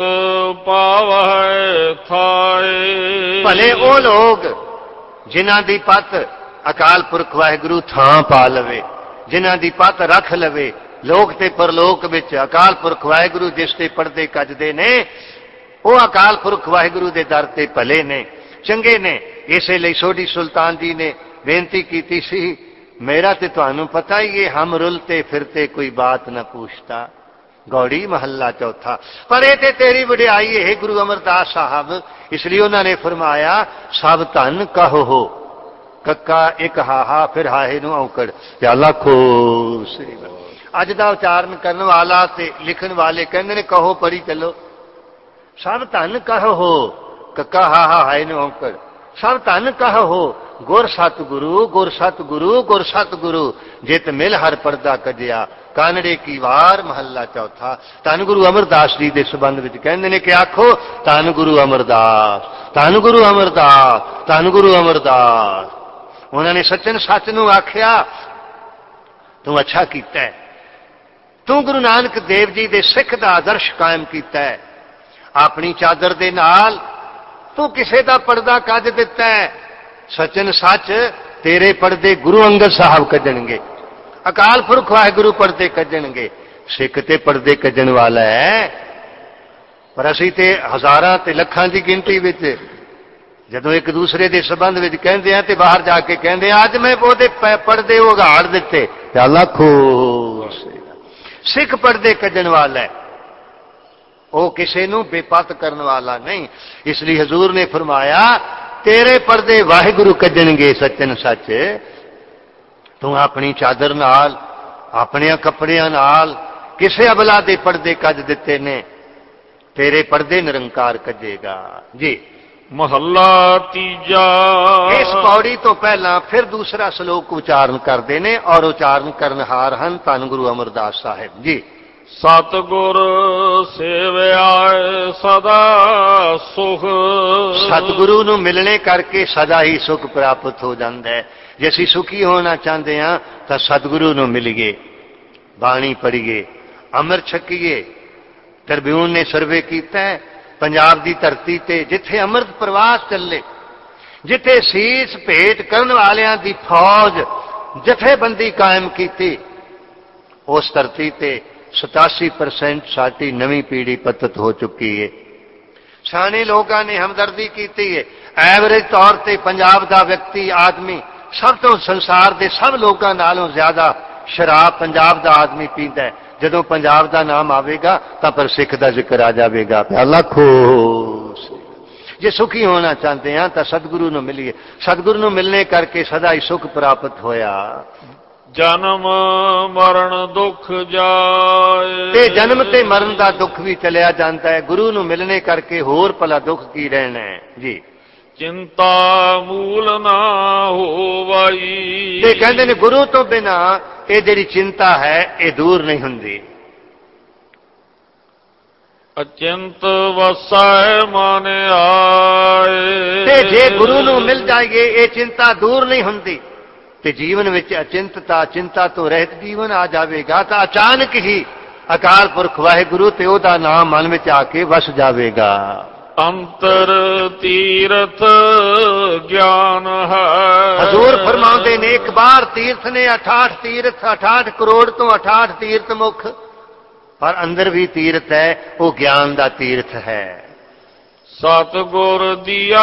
ਪਾਵੈ ਥਾਏ। ਭਲੇ ਉਹ ਲੋਕ ਜਿਨ੍ਹਾਂ ਦੀ ਪਤ ਅਕਾਲ ਪੁਰਖ ਵਾਹਿਗੁਰੂ ਥਾਂ ਪਾ ਲਵੇ, ਜਿਨ੍ਹਾਂ ਦੀ ਪਤ ਰੱਖ ਲਵੇ। ਲੋਕ ਤੇ ਪਰਲੋਕ ਵਿੱਚ ਅਕਾਲ ਪੁਰਖ ਵਾਹਿਗੁਰੂ ਜਿਸ ਤੇ ਪਰਦੇ ਕੱਜਦੇ ਨੇ, ਉਹ ਅਕਾਲ ਪੁਰਖ ਵਾਹਿਗੁਰੂ ਦੇ ਦਰ ਤੇ ਭਲੇ ਨੇ, ਚੰਗੇ ਨੇ। ਇਸੇ ਲਈ ਸੋਢੀ ਸੁਲਤਾਨ ਜੀ ਨੇ ਬੇਨਤੀ ਕੀਤੀ ਸੀ, ਮੇਰਾ ਤੇ ਤੁਹਾਨੂੰ ਪਤਾ ਹੀ ਹੈ, ਹਮ ਰੁਲਤੇ ਫਿਰਤੇ ਕੋਈ ਬਾਤ ਨਾ ਪੁੱਛਤਾ। ਗੌੜੀ ਮਹੱਲਾ ਚੌਥਾ। ਪਰ ਇਹ ਤੇ ਤੇਰੀ ਵਡਿਆਈ ਹੈ ਗੁਰੂ ਅਮਰਦਾਸ ਸਾਹਿਬ, ਇਸ ਲਈ ਉਹਨਾਂ ਨੇ ਫਰਮਾਇਆ, ਸਭ ਧਨ ਕਹੋ ਕੱਕਾ ਇੱਕ ਹਾਹਾ, ਫਿਰ ਹਾਹੇ ਨੂੰ ਔਕੜ। ਪਿਆਲਾ ਖੋ ਸ੍ਰੀ ਵਾਹਿਗੁਰੂ। ਅੱਜ ਦਾ ਉਚਾਰਨ ਕਰਨ ਵਾਲਾ ਤੇ ਲਿਖਣ ਵਾਲੇ ਕਹਿੰਦੇ ਨੇ, ਕਹੋ ਪੜੀ ਚੱਲੋ। ਸਭ ਧਨ ਕਹੋ ਕੱਕਾ ਹਾਹਾ ਹਾਏ ਨੂੰ ਔਕੜ। ਸਭ ਧਨ ਕਹੋ ਗੁਰ ਸਤਿਗੁਰੂ, ਗੁਰ ਸਤਿਗੁਰੂ, ਗੁਰ ਸਤਿਗੁਰੂ, ਜਿਤ ਮਿਲ ਹਰ ਪਰਦਾ ਕੱਜਿਆ। ਕਾਨੜੇ ਕੀ ਵਾਰ ਮਹੱਲਾ ਚੌਥਾ। ਧੰਨ ਗੁਰੂ ਅਮਰਦਾਸ ਜੀ ਦੇ ਸੰਬੰਧ ਵਿੱਚ ਕਹਿੰਦੇ ਨੇ ਕਿ ਆਖੋ, ਧੰਨ ਗੁਰੂ ਅਮਰਦਾਸ, ਧੰਨ ਗੁਰੂ ਅਮਰਦਾਸ, ਧੰਨ ਗੁਰੂ ਅਮਰਦਾਸ। ਉਹਨਾਂ ਨੇ ਸੱਚਨ ਸੱਚ ਨੂੰ ਆਖਿਆ, ਤੂੰ ਅੱਛਾ ਕੀਤਾ ਹੈ, ਤੂੰ ਗੁਰੂ ਨਾਨਕ ਦੇਵ ਜੀ ਦੇ ਸਿੱਖ ਦਾ ਆਦਰਸ਼ ਕਾਇਮ ਕੀਤਾ ਹੈ। ਆਪਣੀ ਚਾਦਰ ਦੇ ਨਾਲ ਤੂੰ ਕਿਸੇ ਦਾ ਪਰਦਾ ਕੱਜ ਦਿੱਤਾ ਹੈ। ਸੱਚਨ ਸੱਚ ਤੇਰੇ ਪਰਦੇ ਗੁਰੂ ਅੰਗਦ ਸਾਹਿਬ ਕੱਢਣਗੇ, ਅਕਾਲ ਪੁਰਖ ਵਾਹਿਗੁਰੂ ਪਰਦੇ ਕੱਢਣਗੇ। ਸਿੱਖ ਤੇ ਪਰਦੇ ਕੱਢਣ ਵਾਲਾ ਹੈ, ਪਰ ਅਸੀਂ ਤੇ ਹਜ਼ਾਰਾਂ ਤੇ ਲੱਖਾਂ ਦੀ ਗਿਣਤੀ ਵਿੱਚ ਜਦੋਂ ਇੱਕ ਦੂਸਰੇ ਦੇ ਸੰਬੰਧ ਵਿੱਚ ਕਹਿੰਦੇ ਆ ਤੇ ਬਾਹਰ ਜਾ ਕੇ ਕਹਿੰਦੇ ਆ, ਅੱਜ ਮੈਂ ਉਹਦੇ ਪਰਦੇ ਉਘਾੜ ਦਿੱਤੇ। ਪਿਆਲਾ ਖੋ। ਸਿੱਖ ਪਰਦੇ ਕੱਢਣ ਵਾਲਾ ਹੈ, ਉਹ ਕਿਸੇ ਨੂੰ ਬੇਪਤ ਕਰਨ ਵਾਲਾ ਨਹੀਂ। ਇਸ ਲਈ ਹਜ਼ੂਰ ਨੇ ਫਰਮਾਇਆ, ਤੇਰੇ ਪਰਦੇ ਵਾਹਿਗੁਰੂ ਕੱਢਣਗੇ ਸੱਚਨ ਸੱਚ। ਤੂੰ ਆਪਣੀ ਚਾਦਰ ਨਾਲ, ਆਪਣੇ ਕੱਪੜਿਆਂ ਨਾਲ ਕਿਸੇ ਅਬਲਾ ਦੇ ਪਰਦੇ ਕੱਢ ਦਿੱਤੇ ਨੇ, ਤੇਰੇ ਪਰਦੇ ਨਿਰੰਕਾਰ ਕੱਢੇਗਾ ਜੀ। ਮਹੱਲਾ ਤੀਜਾ। ਇਸ ਪੌੜੀ ਤੋਂ ਪਹਿਲਾਂ ਫਿਰ ਦੂਸਰਾ ਸ਼ਲੋਕ ਉਚਾਰਨ ਕਰਦੇ ਨੇ, ਔਰ ਉਚਾਰਨ ਕਰਨਹਾਰ ਹਨ ਧੰਨ ਗੁਰੂ ਅਮਰਦਾਸ ਸਾਹਿਬ ਜੀ। ਸਤਿਗੁਰ ਸੇਵਿਆ ਸਦਾ ਸੁਖ। ਸਤਿਗੁਰੂ ਨੂੰ ਮਿਲਣੇ ਕਰਕੇ ਸਦਾ ਹੀ ਸੁਖ ਪ੍ਰਾਪਤ ਹੋ ਜਾਂਦਾ ਹੈ। ਜੇ ਅਸੀਂ ਸੁਖੀ ਹੋਣਾ ਚਾਹੁੰਦੇ ਹਾਂ ਤਾਂ ਸਤਿਗੁਰੂ ਨੂੰ ਮਿਲੀਏ, ਬਾਣੀ ਪੜ੍ਹੀਏ, ਅੰਮ੍ਰਿਤ ਛਕੀਏ। ਟ੍ਰਿਬਿਊਨ ਨੇ ਸਰਵੇ ਕੀਤਾ ਹੈ, ਪੰਜਾਬ ਦੀ ਧਰਤੀ ਤੇ ਜਿੱਥੇ ਅੰਮ੍ਰਿਤ ਪ੍ਰਵਾਸ ਚੱਲੇ, ਜਿੱਥੇ ਸੀਸ ਭੇਟ ਕਰਨ ਵਾਲਿਆਂ ਦੀ ਫੌਜ ਜਥੇਬੰਦੀ ਕਾਇਮ ਕੀਤੀ, ਉਸ ਧਰਤੀ ਤੇ ਸਤਾਸੀ ਪਰਸੈਂਟ ਸਾਡੀ ਨਵੀਂ ਪੀੜ੍ਹੀ ਪਤਤ ਹੋ ਚੁੱਕੀ ਹੈ। ਸਿਆਣੇ ਲੋਕਾਂ ਨੇ ਹਮਦਰਦੀ ਕੀਤੀ ਹੈ। ਐਵਰੇਜ ਤੌਰ ਤੇ ਪੰਜਾਬ ਦਾ ਵਿਅਕਤੀ, ਆਦਮੀ ਸਭ ਤੋਂ ਸੰਸਾਰ ਦੇ ਸਭ ਲੋਕਾਂ ਨਾਲੋਂ ਜ਼ਿਆਦਾ ਸ਼ਰਾਬ ਪੰਜਾਬ ਦਾ ਆਦਮੀ ਪੀਂਦਾ ਹੈ, ਜਦੋਂ ਪੰਜਾਬ ਦਾ ਨਾਮ ਆਵੇਗਾ ਤਾਂ ਪਰ ਸਿੱਖ ਦਾ ਜ਼ਿਕਰ ਆ ਜਾਵੇਗਾ। ਪਿਆਲਾ ਖੋਸ। ਜੇ ਸੁਖੀ ਹੋਣਾ ਚਾਹੁੰਦੇ ਹਾਂ ਤਾਂ ਸਤਿਗੁਰੂ ਨੂੰ ਮਿਲੀਏ। ਸਤਿਗੁਰੂ ਨੂੰ ਮਿਲਣੇ ਕਰਕੇ ਸਦਾ ਹੀ ਸੁਖ ਪ੍ਰਾਪਤ ਹੋਇਆ। ਜਨਮ ਮਰਨ ਦੁੱਖ ਜਾਏ, ਤੇ ਜਨਮ ਤੇ ਮਰਨ ਦਾ ਦੁੱਖ ਵੀ ਚਲਿਆ ਜਾਂਦਾ ਹੈ। ਗੁਰੂ ਨੂੰ ਮਿਲਣੇ ਕਰਕੇ ਹੋਰ ਭਲਾ ਦੁੱਖ ਕੀ ਰਹਿਣਾ ਹੈ ਜੀ। ਚਿੰਤਾ ਮੂਲ ਨਾ ਹੋਵਾਈ, ਤੇ ਕਹਿੰਦੇ ਨੇ ਗੁਰੂ ਤੋਂ ਬਿਨਾ ਇਹ ਜਿਹੜੀ ਚਿੰਤਾ ਹੈ ਇਹ ਦੂਰ ਨਹੀਂ ਹੁੰਦੀ। ਅਚਿੰਤ ਵਸੈ ਮਨ ਆਏ, ਤੇ ਜੇ ਗੁਰੂ ਨੂੰ ਮਿਲ ਜਾਈਏ ਇਹ ਚਿੰਤਾ ਦੂਰ ਨਹੀਂ ਹੁੰਦੀ ਤੇ ਜੀਵਨ ਵਿੱਚ ਅਚਿੰਤਤਾ ਚਿੰਤਾ ਤੋਂ ਰਹਿਤ ਜੀਵਨ ਆ ਜਾਵੇਗਾ। ਤਾਂ ਅਚਾਨਕ ਹੀ ਅਕਾਲ ਪੁਰਖ ਵਾਹਿਗੁਰੂ ਤੇ ਉਹਦਾ ਨਾਮ ਮਨ ਵਿੱਚ ਆ ਕੇ ਵਸ ਜਾਵੇਗਾ। ਅੰਤਰ ਤੀਰਥ ਗਿਆਨ ਹੈ, ਹਜ਼ੂਰ ਫਰਮਾਉਂਦੇ ਨੇ ਇੱਕ ਬਾਰ ਤੀਰਥ ਨੇ ਅਠਾਹਠ ਤੀਰਥ, ਅਠਾਹਠ ਕਰੋੜ ਤੋਂ ਅਠਾਹਠ ਤੀਰਥ ਮੁਖ, ਪਰ ਅੰਦਰ ਵੀ ਤੀਰਥ ਹੈ, ਉਹ ਗਿਆਨ ਦਾ ਤੀਰਥ ਹੈ। ਸਤਿਗੁਰ ਦੀਆ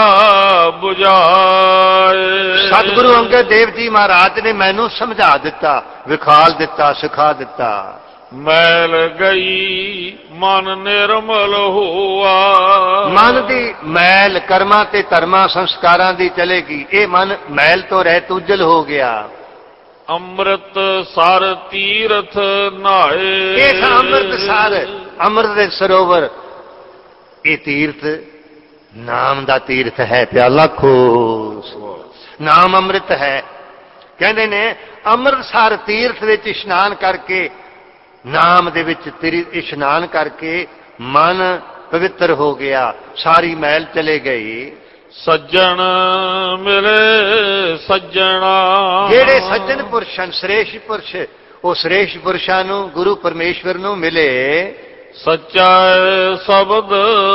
ਬੁਝਾਏ, ਸਤਿਗੁਰੂ ਅੰਗਦ ਦੇਵ ਜੀ ਮਹਾਰਾਜ ਨੇ ਮੈਨੂੰ ਸਮਝਾ ਦਿੱਤਾ, ਵਿਖਾਲ ਦਿੱਤਾ, ਸਿਖਾ ਦਿੱਤਾ। ਮੈਲ ਗਈ ਮਨ ਨਿਰਮਲ ਹੋਆ, ਮਨ ਦੀ ਮੈਲ ਕਰਮਾਂ ਤੇ ਧਰਮਾਂ ਸੰਸਕਾਰਾਂ ਦੀ ਚਲੇਗੀ। ਇਹ ਮਨ ਮੈਲ ਤੋਂ ਰਹਿਤ ਉਜਲ ਹੋ ਗਿਆ। ਅੰਮ੍ਰਿਤ ਸਰ ਤੀਰਥ ਨਹਾਏ, ਇਹ ਅੰਮ੍ਰਿਤ ਸਰ, ਅੰਮ੍ਰਿਤ ਦੇ ਸਰੋਵਰ, ਇਹ ਤੀਰਥ ਨਾਮ ਦਾ ਤੀਰਥ ਹੈ। ਪਿਆਲਾ ਖੋਸ। ਨਾਮ ਅੰਮ੍ਰਿਤ ਹੈ। ਕਹਿੰਦੇ ਨੇ ਅੰਮ੍ਰਿਤਸਰ ਤੀਰਥ ਵਿੱਚ ਇਸ਼ਨਾਨ ਕਰਕੇ, ਨਾਮ ਦੇ ਵਿੱਚ ਇਸ਼ਨਾਨ ਕਰਕੇ ਮਨ ਪਵਿੱਤਰ ਹੋ ਗਿਆ, ਸਾਰੀ ਮੈਲ ਚਲੇ ਗਈ। ਸੱਜਣ ਮਿਲੇ ਸੱਜਣਾ, ਜਿਹੜੇ ਸੱਜਣ ਪੁਰਸ਼ ਹਨ, ਸ੍ਰੇਸ਼ਟ ਪੁਰਸ਼, ਉਹ ਸ੍ਰੇਸ਼ਟ ਪੁਰਸ਼ਾਂ ਨੂੰ, ਗੁਰੂ ਪਰਮੇਸ਼ਵਰ ਨੂੰ ਮਿਲੇ। ਸੱਚਾ ਸ਼ਬਦ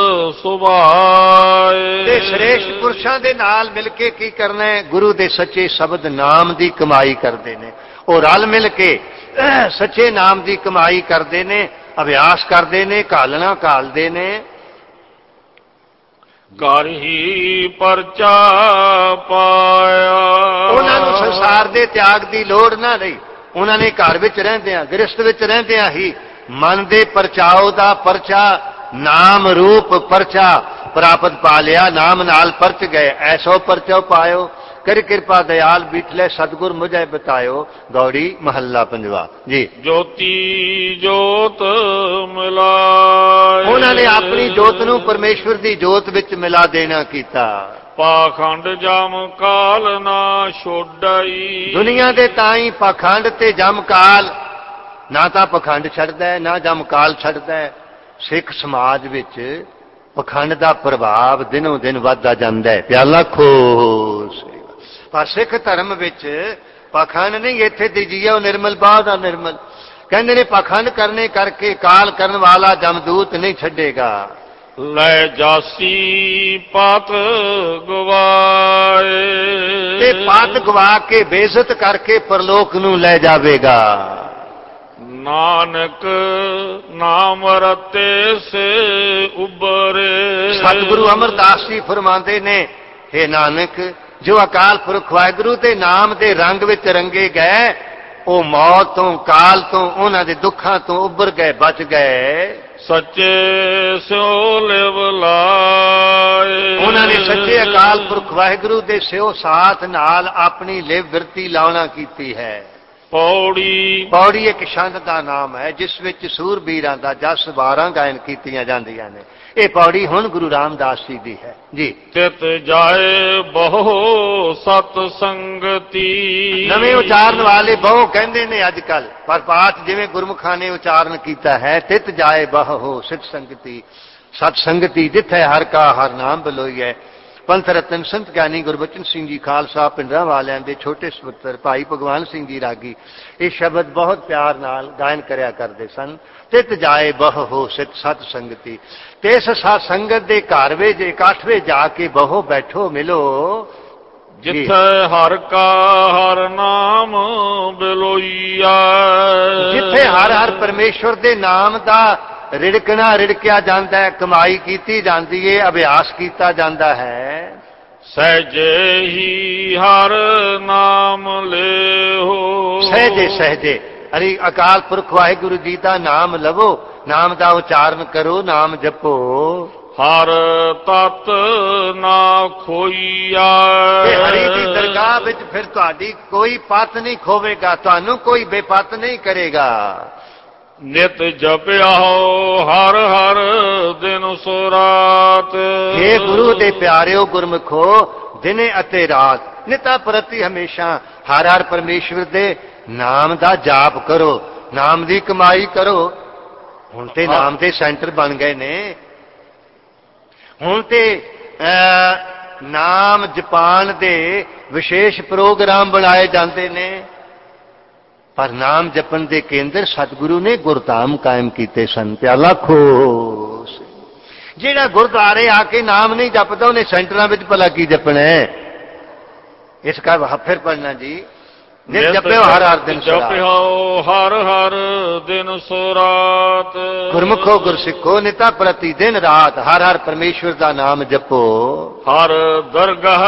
ਸੁਭਾਏ, ਤੇ ਸ੍ਰੇਸ਼ਟ ਪੁਰਸ਼ਾਂ ਦੇ ਨਾਲ ਮਿਲ ਕੇ ਕੀ ਕਰਨਾ ਹੈ? ਗੁਰੂ ਦੇ ਸੱਚੇ ਸ਼ਬਦ ਨਾਮ ਦੀ ਕਮਾਈ ਕਰਦੇ ਨੇ। ਉਹ ਰਲ ਮਿਲ ਕੇ ਸੱਚੇ ਨਾਮ ਦੀ ਕਮਾਈ ਕਰਦੇ ਨੇ, ਅਭਿਆਸ ਕਰਦੇ ਨੇ, ਘਾਲਣਾ ਘਾਲਦੇ ਨੇ। ਘਰ ਹੀ ਪਰਚਾ ਪਾਇਆ, ਉਹਨਾਂ ਨੂੰ ਸੰਸਾਰ ਦੇ ਤਿਆਗ ਦੀ ਲੋੜ ਨਾ ਰਹੀ। ਉਹਨਾਂ ਨੇ ਘਰ ਵਿੱਚ ਰਹਿੰਦਿਆਂ, ਗ੍ਰਸਥ ਵਿੱਚ ਰਹਿੰਦਿਆਂ ਹੀ ਮਨ ਦੇ ਪਰਚਾਓ ਦਾ ਪਰਚਾ, ਨਾਮ ਰੂਪ ਪਰਚਾ ਪ੍ਰਾਪਤ ਪਾ ਲਿਆ। ਨਾਮ ਨਾਲ ਪਰਚ ਗਏ। ਐਸੋ ਪਰਚੋ ਪਾਇਓ, ਕਰ ਕਿਰਪਾ ਦਇਆਲ ਬੀਠਲੇ ਸਤਿਗੁਰ ਮੁਝੇ ਬਤਾਇਓ। ਗੌੜੀ ਮਹੱਲਾ ਪੰਜਵਾ ਜੀ। ਜੋਤੀ ਜੋਤ ਮਿਲਾਏ, ਉਹਨਾਂ ਨੇ ਆਪਣੀ ਜੋਤ ਨੂੰ ਪਰਮੇਸ਼ਵਰ ਦੀ ਜੋਤ ਵਿੱਚ ਮਿਲਾ ਦੇਣਾ ਕੀਤਾ। ਪਾਖੰਡ ਜਮ ਕਾਲ ਨਾ ਛੋੜਾਈ, ਦੁਨੀਆ ਦੇ ਤਾਈ ਪਾਖੰਡ ਤੇ ਜਮ ਕਾਲ, ਨਾ ਤਾਂ ਪਖੰਡ ਛੱਡਦਾ ਹੈ, ਨਾ ਜਮ ਕਾਲ ਛੱਡਦਾ ਹੈ। ਸਿੱਖ ਸਮਾਜ ਵਿੱਚ ਪਖੰਡ ਦਾ ਪ੍ਰਭਾਵ ਦਿਨੋਂ ਦਿਨ ਵੱਧਦਾ ਜਾਂਦਾ ਹੈ। ਪਿਆਲਾ ਖੋਸ। ਪਰ ਸਿੱਖ ਧਰਮ ਵਿੱਚ ਪਖੰਡ ਨਹੀਂ, ਇੱਥੇ ਦੀ ਜੀਓ ਨਿਰਮਲ ਬਾਦ ਆ ਨਿਰਮਲ। ਕਹਿੰਦੇ ਨੇ ਪਖੰਡ ਕਰਨੇ ਕਰਕੇ ਕਾਲ ਕਰਨ ਵਾਲਾ ਜਮਦੂਤ ਨਹੀਂ ਛੱਡੇਗਾ। ਲੈ ਜਾਸੀ ਪਤ ਗਵਾਏ, ਤੇ ਪਤ ਗਵਾ ਕੇ ਬੇਇੱਜ਼ਤ ਕਰਕੇ ਪਰਲੋਕ ਨੂੰ ਲੈ ਜਾਵੇਗਾ। ਨਾਨਕ ਨਾਮ ਰਤੇ ਸੇ ਉਬਰੇ, ਸਤਿਗੁਰੂ ਅਮਰਦਾਸ ਜੀ ਫਰਮਾਉਂਦੇ ਨੇ, ਹੇ ਨਾਨਕ, ਜੋ ਅਕਾਲ ਪੁਰਖ ਵਾਹਿਗੁਰੂ ਦੇ ਨਾਮ ਦੇ ਰੰਗ ਵਿੱਚ ਰੰਗੇ ਗਏ, ਉਹ ਮੌਤ ਤੋਂ, ਕਾਲ ਤੋਂ, ਉਹਨਾਂ ਦੇ ਦੁੱਖਾਂ ਤੋਂ ਉੱਭਰ ਗਏ, ਬਚ ਗਏ। ਸੱਚੇ ਸਿਓ ਲਿਵ ਲਾਏ, ਉਹਨਾਂ ਨੇ ਸੱਚੇ ਅਕਾਲ ਪੁਰਖ ਵਾਹਿਗੁਰੂ ਦੇ ਸਿਓ ਸਾਥ ਨਾਲ ਆਪਣੀ ਲਿਵ ਬਿਰਤੀ ਲਾਉਣਾ ਕੀਤੀ ਹੈ। ਪੌੜੀ, ਪੌੜੀ ਇੱਕ ਛੰਦ ਦਾ ਨਾਮ ਹੈ ਜਿਸ ਵਿੱਚ ਸੂਰਬੀਰਾਂ ਦਾ ਜਸ ਵਾਰਾਂ ਗਾਇਨ ਕੀਤੀਆਂ ਜਾਂਦੀਆਂ ਨੇ। ਇਹ ਪੌੜੀ ਹੁਣ ਗੁਰੂ ਰਾਮਦਾਸ ਜੀ ਦੀ ਹੈ ਜੀ। ਤਿਤ ਜਾਏ ਬਹੁ ਸਤ ਸੰਗਤੀ, ਨਵੇਂ ਉਚਾਰਨ ਵਾਲੇ ਬਹੁ ਕਹਿੰਦੇ ਨੇ ਅੱਜ ਕੱਲ, ਪਰ ਪਾਠ ਜਿਵੇਂ ਗੁਰਮੁਖਾਂ ਨੇ ਉਚਾਰਨ ਕੀਤਾ ਹੈ, ਤਿਤ ਜਾਏ ਬਹੁ ਸਿਤ ਸੰਗਤੀ, ਸਤ ਸੰਗਤੀ ਜਿੱਥੇ ਹਰ ਕਾ ਹਰ ਨਾਮ ਬਲੋਈਐ। ਪੰਥ ਰਤਨ ਸੰਤ ਗਿਆਨੀ ਗੁਰਬਚਨ ਸਿੰਘ ਜੀ ਖਾਲਸਾ ਪਿੰਡਰਾਂ ਵਾਲਿਆਂ ਦੇ ਛੋਟੇ ਸਪੁੱਤਰ ਭਾਈ ਭਗਵਾਨ ਸਿੰਘ ਜੀ ਰਾਗੀ ਇਹ ਸ਼ਬਦ ਬਹੁਤ ਪਿਆਰ ਨਾਲ ਗਾਇਨ ਕਰਿਆ ਕਰਦੇ ਸਨ। ਤਿਤ ਜਾਏ ਬਹੁ ਸਿਤ ਸਤ ਸੰਗਤੀ, ਤੇ ਇਸ ਸਤ ਸੰਗਤ ਦੇ ਘਰ ਵਿੱਚ ਇਕੱਠ ਵਿੱਚ ਜਾ ਕੇ ਬਹੁ ਬੈਠੋ, ਮਿਲੋ, ਜਿੱਥੇ ਹਰ ਕਾ ਹਰ ਨਾਮ ਬਿਲੋਈਆ, ਜਿੱਥੇ ਹਰ ਹਰ ਪਰਮੇਸ਼ਵਰ ਦੇ ਨਾਮ ਦਾ ਰਿੜਕਣਾ ਰਿੜਕਿਆ ਜਾਂਦਾ ਹੈ, ਕਮਾਈ ਕੀਤੀ ਜਾਂਦੀ ਹੈ, ਅਭਿਆਸ ਕੀਤਾ ਜਾਂਦਾ ਹੈ। ਸਹਿਜੇ ਹੀ ਹਰ ਨਾਮ ਲਿਓ, ਸਹਿਜੇ ਸਹਿਜੇ हरि अकाल पुरख वाहिगुरु जी का नाम लवो, नाम का उचारण करो, नाम जपो। हर तत ना खोईया। हरि की दरगाह विच फिर तुहाडी कोई पत नहीं खोवेगा, तुहानू कोई बेपत नहीं करेगा। नित जपिया हर हर दिन सो रात। हे गुरु दे प्यारिओ गुरमुखो, दिने अते रात निता प्रति हमेशा हर हर परमेश्वर दे नाम दा जाप करो, नाम दी कमाई करो। हुण ते नाम दे सेंटर बन गए ने, हुण ते नाम जपान दे विशेष प्रोग्राम बनाए जाते ने, पर नाम जपन दे केंद्र सतगुरु ने गुरधाम कायम किए सन। प्याला खो जेड़ा गुरुद्वारे आके नाम नहीं जपदा उन्हें सेंटरां विच भला की जपना है। इसका फिर पढ़ना जी, नित जप्यो हर हर दिन जप्यो हर हर दिन सो रात। गुरमुखो गुरसिखो निता प्रति दिन रात हर हर परमेश्वर का नाम जपो। हर दरगाह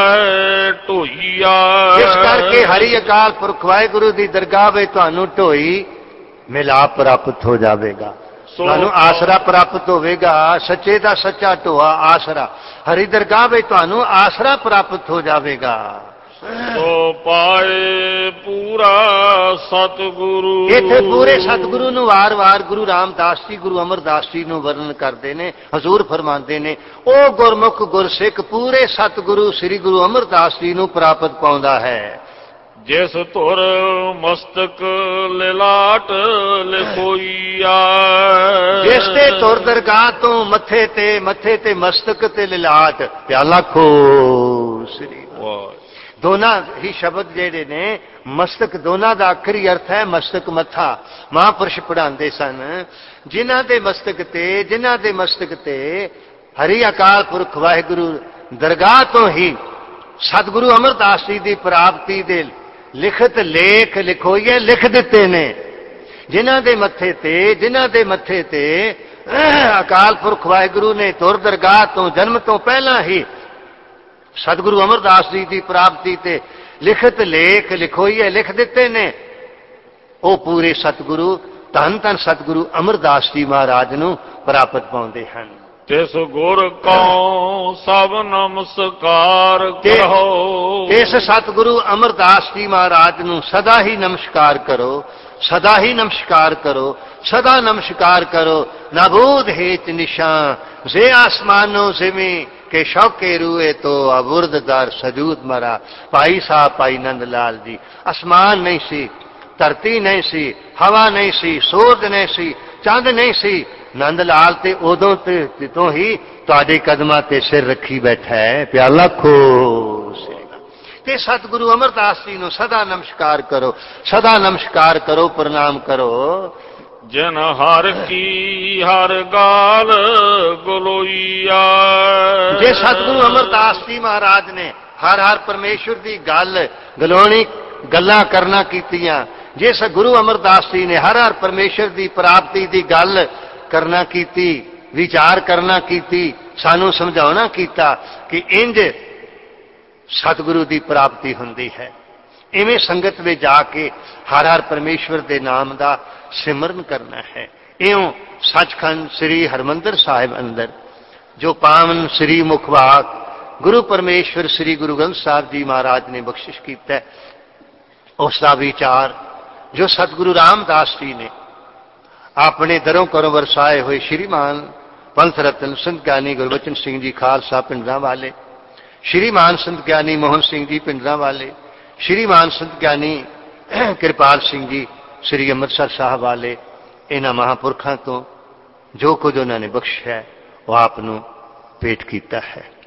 ढोईया। इस करके हरि अकाल पुरख वाहिगुरु की दरगाह में तुहानू ढोई मिलाप प्राप्त हो जाएगा, तुहानू आसरा प्राप्त होगा। सच्चे का सच्चा ढोआ आसरा, हरि दरगाह में तुहानू आसरा प्राप्त हो जाएगा। तो पाए पूरा सतगुरु। इत्थे पूरे सतगुरु नूं वार वार गुरु रामदास जी गुरु अमरदास जी नूं वर्णन करते ने। हजूर फरमाते ने ओ गुरमुख गुरसिख पूरे सतगुरु श्री गुरु अमरदास जी नूं प्राप्त पाउंदा है। जिस तुर मस्तक लिलाट लिखोईया। जिस ते तुर दरगाह तो मथे ते मथे ते मस्तक ते लिलाट। प्याला खो श्री दोनों ही शब्द जेड़े ने मस्तक दोनों का आखिरी अर्थ है मस्तक मथा। महापुरुष पढ़ाते सन जिन्हां दे मस्तक ते जिन्हां दे मस्तक ते हरि अकाल पुरख वाहिगुरु दरगाह तो ही सतगुरु अमरदास जी की प्राप्ति दे लिखत लेख लिखोईए लिख दिते ने। जिन्हां दे मथे ते जिन्हां दे मथे ते अकाल पुरख वाहिगुरु ने तुर दरगाह तो जन्म तो पहला ही सतगुरु अमरदास जी की प्राप्ति ते लिखत लेख लिखोईए लिख दिते ने। वो पूरे सतगुरु धन धन सतगुरु अमरदास जी महाराज नूं प्राप्त पाउंदे हन। तिस गुर को सब नमस्कार करो। इस सतगुरु अमरदास जी महाराज नूं सदा ही नमस्कार करो, सदा ही नमस्कार करो, सदा नमस्कार करो। नाबूद हेच निशां जे आसमानो जिमी के शौके रूए तो अबुर्ददार सजूद मरा। भाई साहब भाई नंद लाल जी, आसमान नहीं सी, धरती नहीं सी, हवा नहीं सी, सूरज नहीं सी, चंद नहीं सी। नंद लाल ते उदों ते तो ही तुहाडे कदमां ते सिर रखी बैठा है। प्याला खो ते सतगुरु अमरदास जी नूं सदा नमस्कार करो, सदा नमस्कार करो, प्रणाम करो। जिन हर की हर गाल गलोईया। जे सतगुरु अमरदास जी महाराज ने हर हर परमेश्वर की गल गलोनी गल्लां करना कीतियां, जिस गुरु अमरदास जी ने हर हर परमेश्वर की प्राप्ति की गल करना कीती, विचार करना कीती, सानू समझाउणा कीता कि इंज सतगुरु की प्राप्ति हुंदी है। इवें संगत में जाके हर हर परमेश्वर के नाम का सिमरन करना है। इयों सचखंड श्री हरमंदर साहिब अंदर जो पावन श्री मुखवाक गुरु परमेश्वर श्री गुरु ग्रंथ साहिब जी महाराज ने बख्शिश किया है, उसका विचार जो सतगुरु रामदास जी ने अपने दरों घरों वरसाए हुए श्रीमान पंथ रतन संत ज्ञानी गुरबचन सिंह जी खालसा पिंडरा वाले, श्रीमान संत ज्ञानी मोहन सिंह जी पिंडरा वाले, श्रीमान संत ज्ञानी कृपाल सिंह जी श्री अमृतसर साहब वाले, इन्हां महापुरखों तो जो कुछ उन्होंने बख्शिया है वह आपनों भेंट किया है।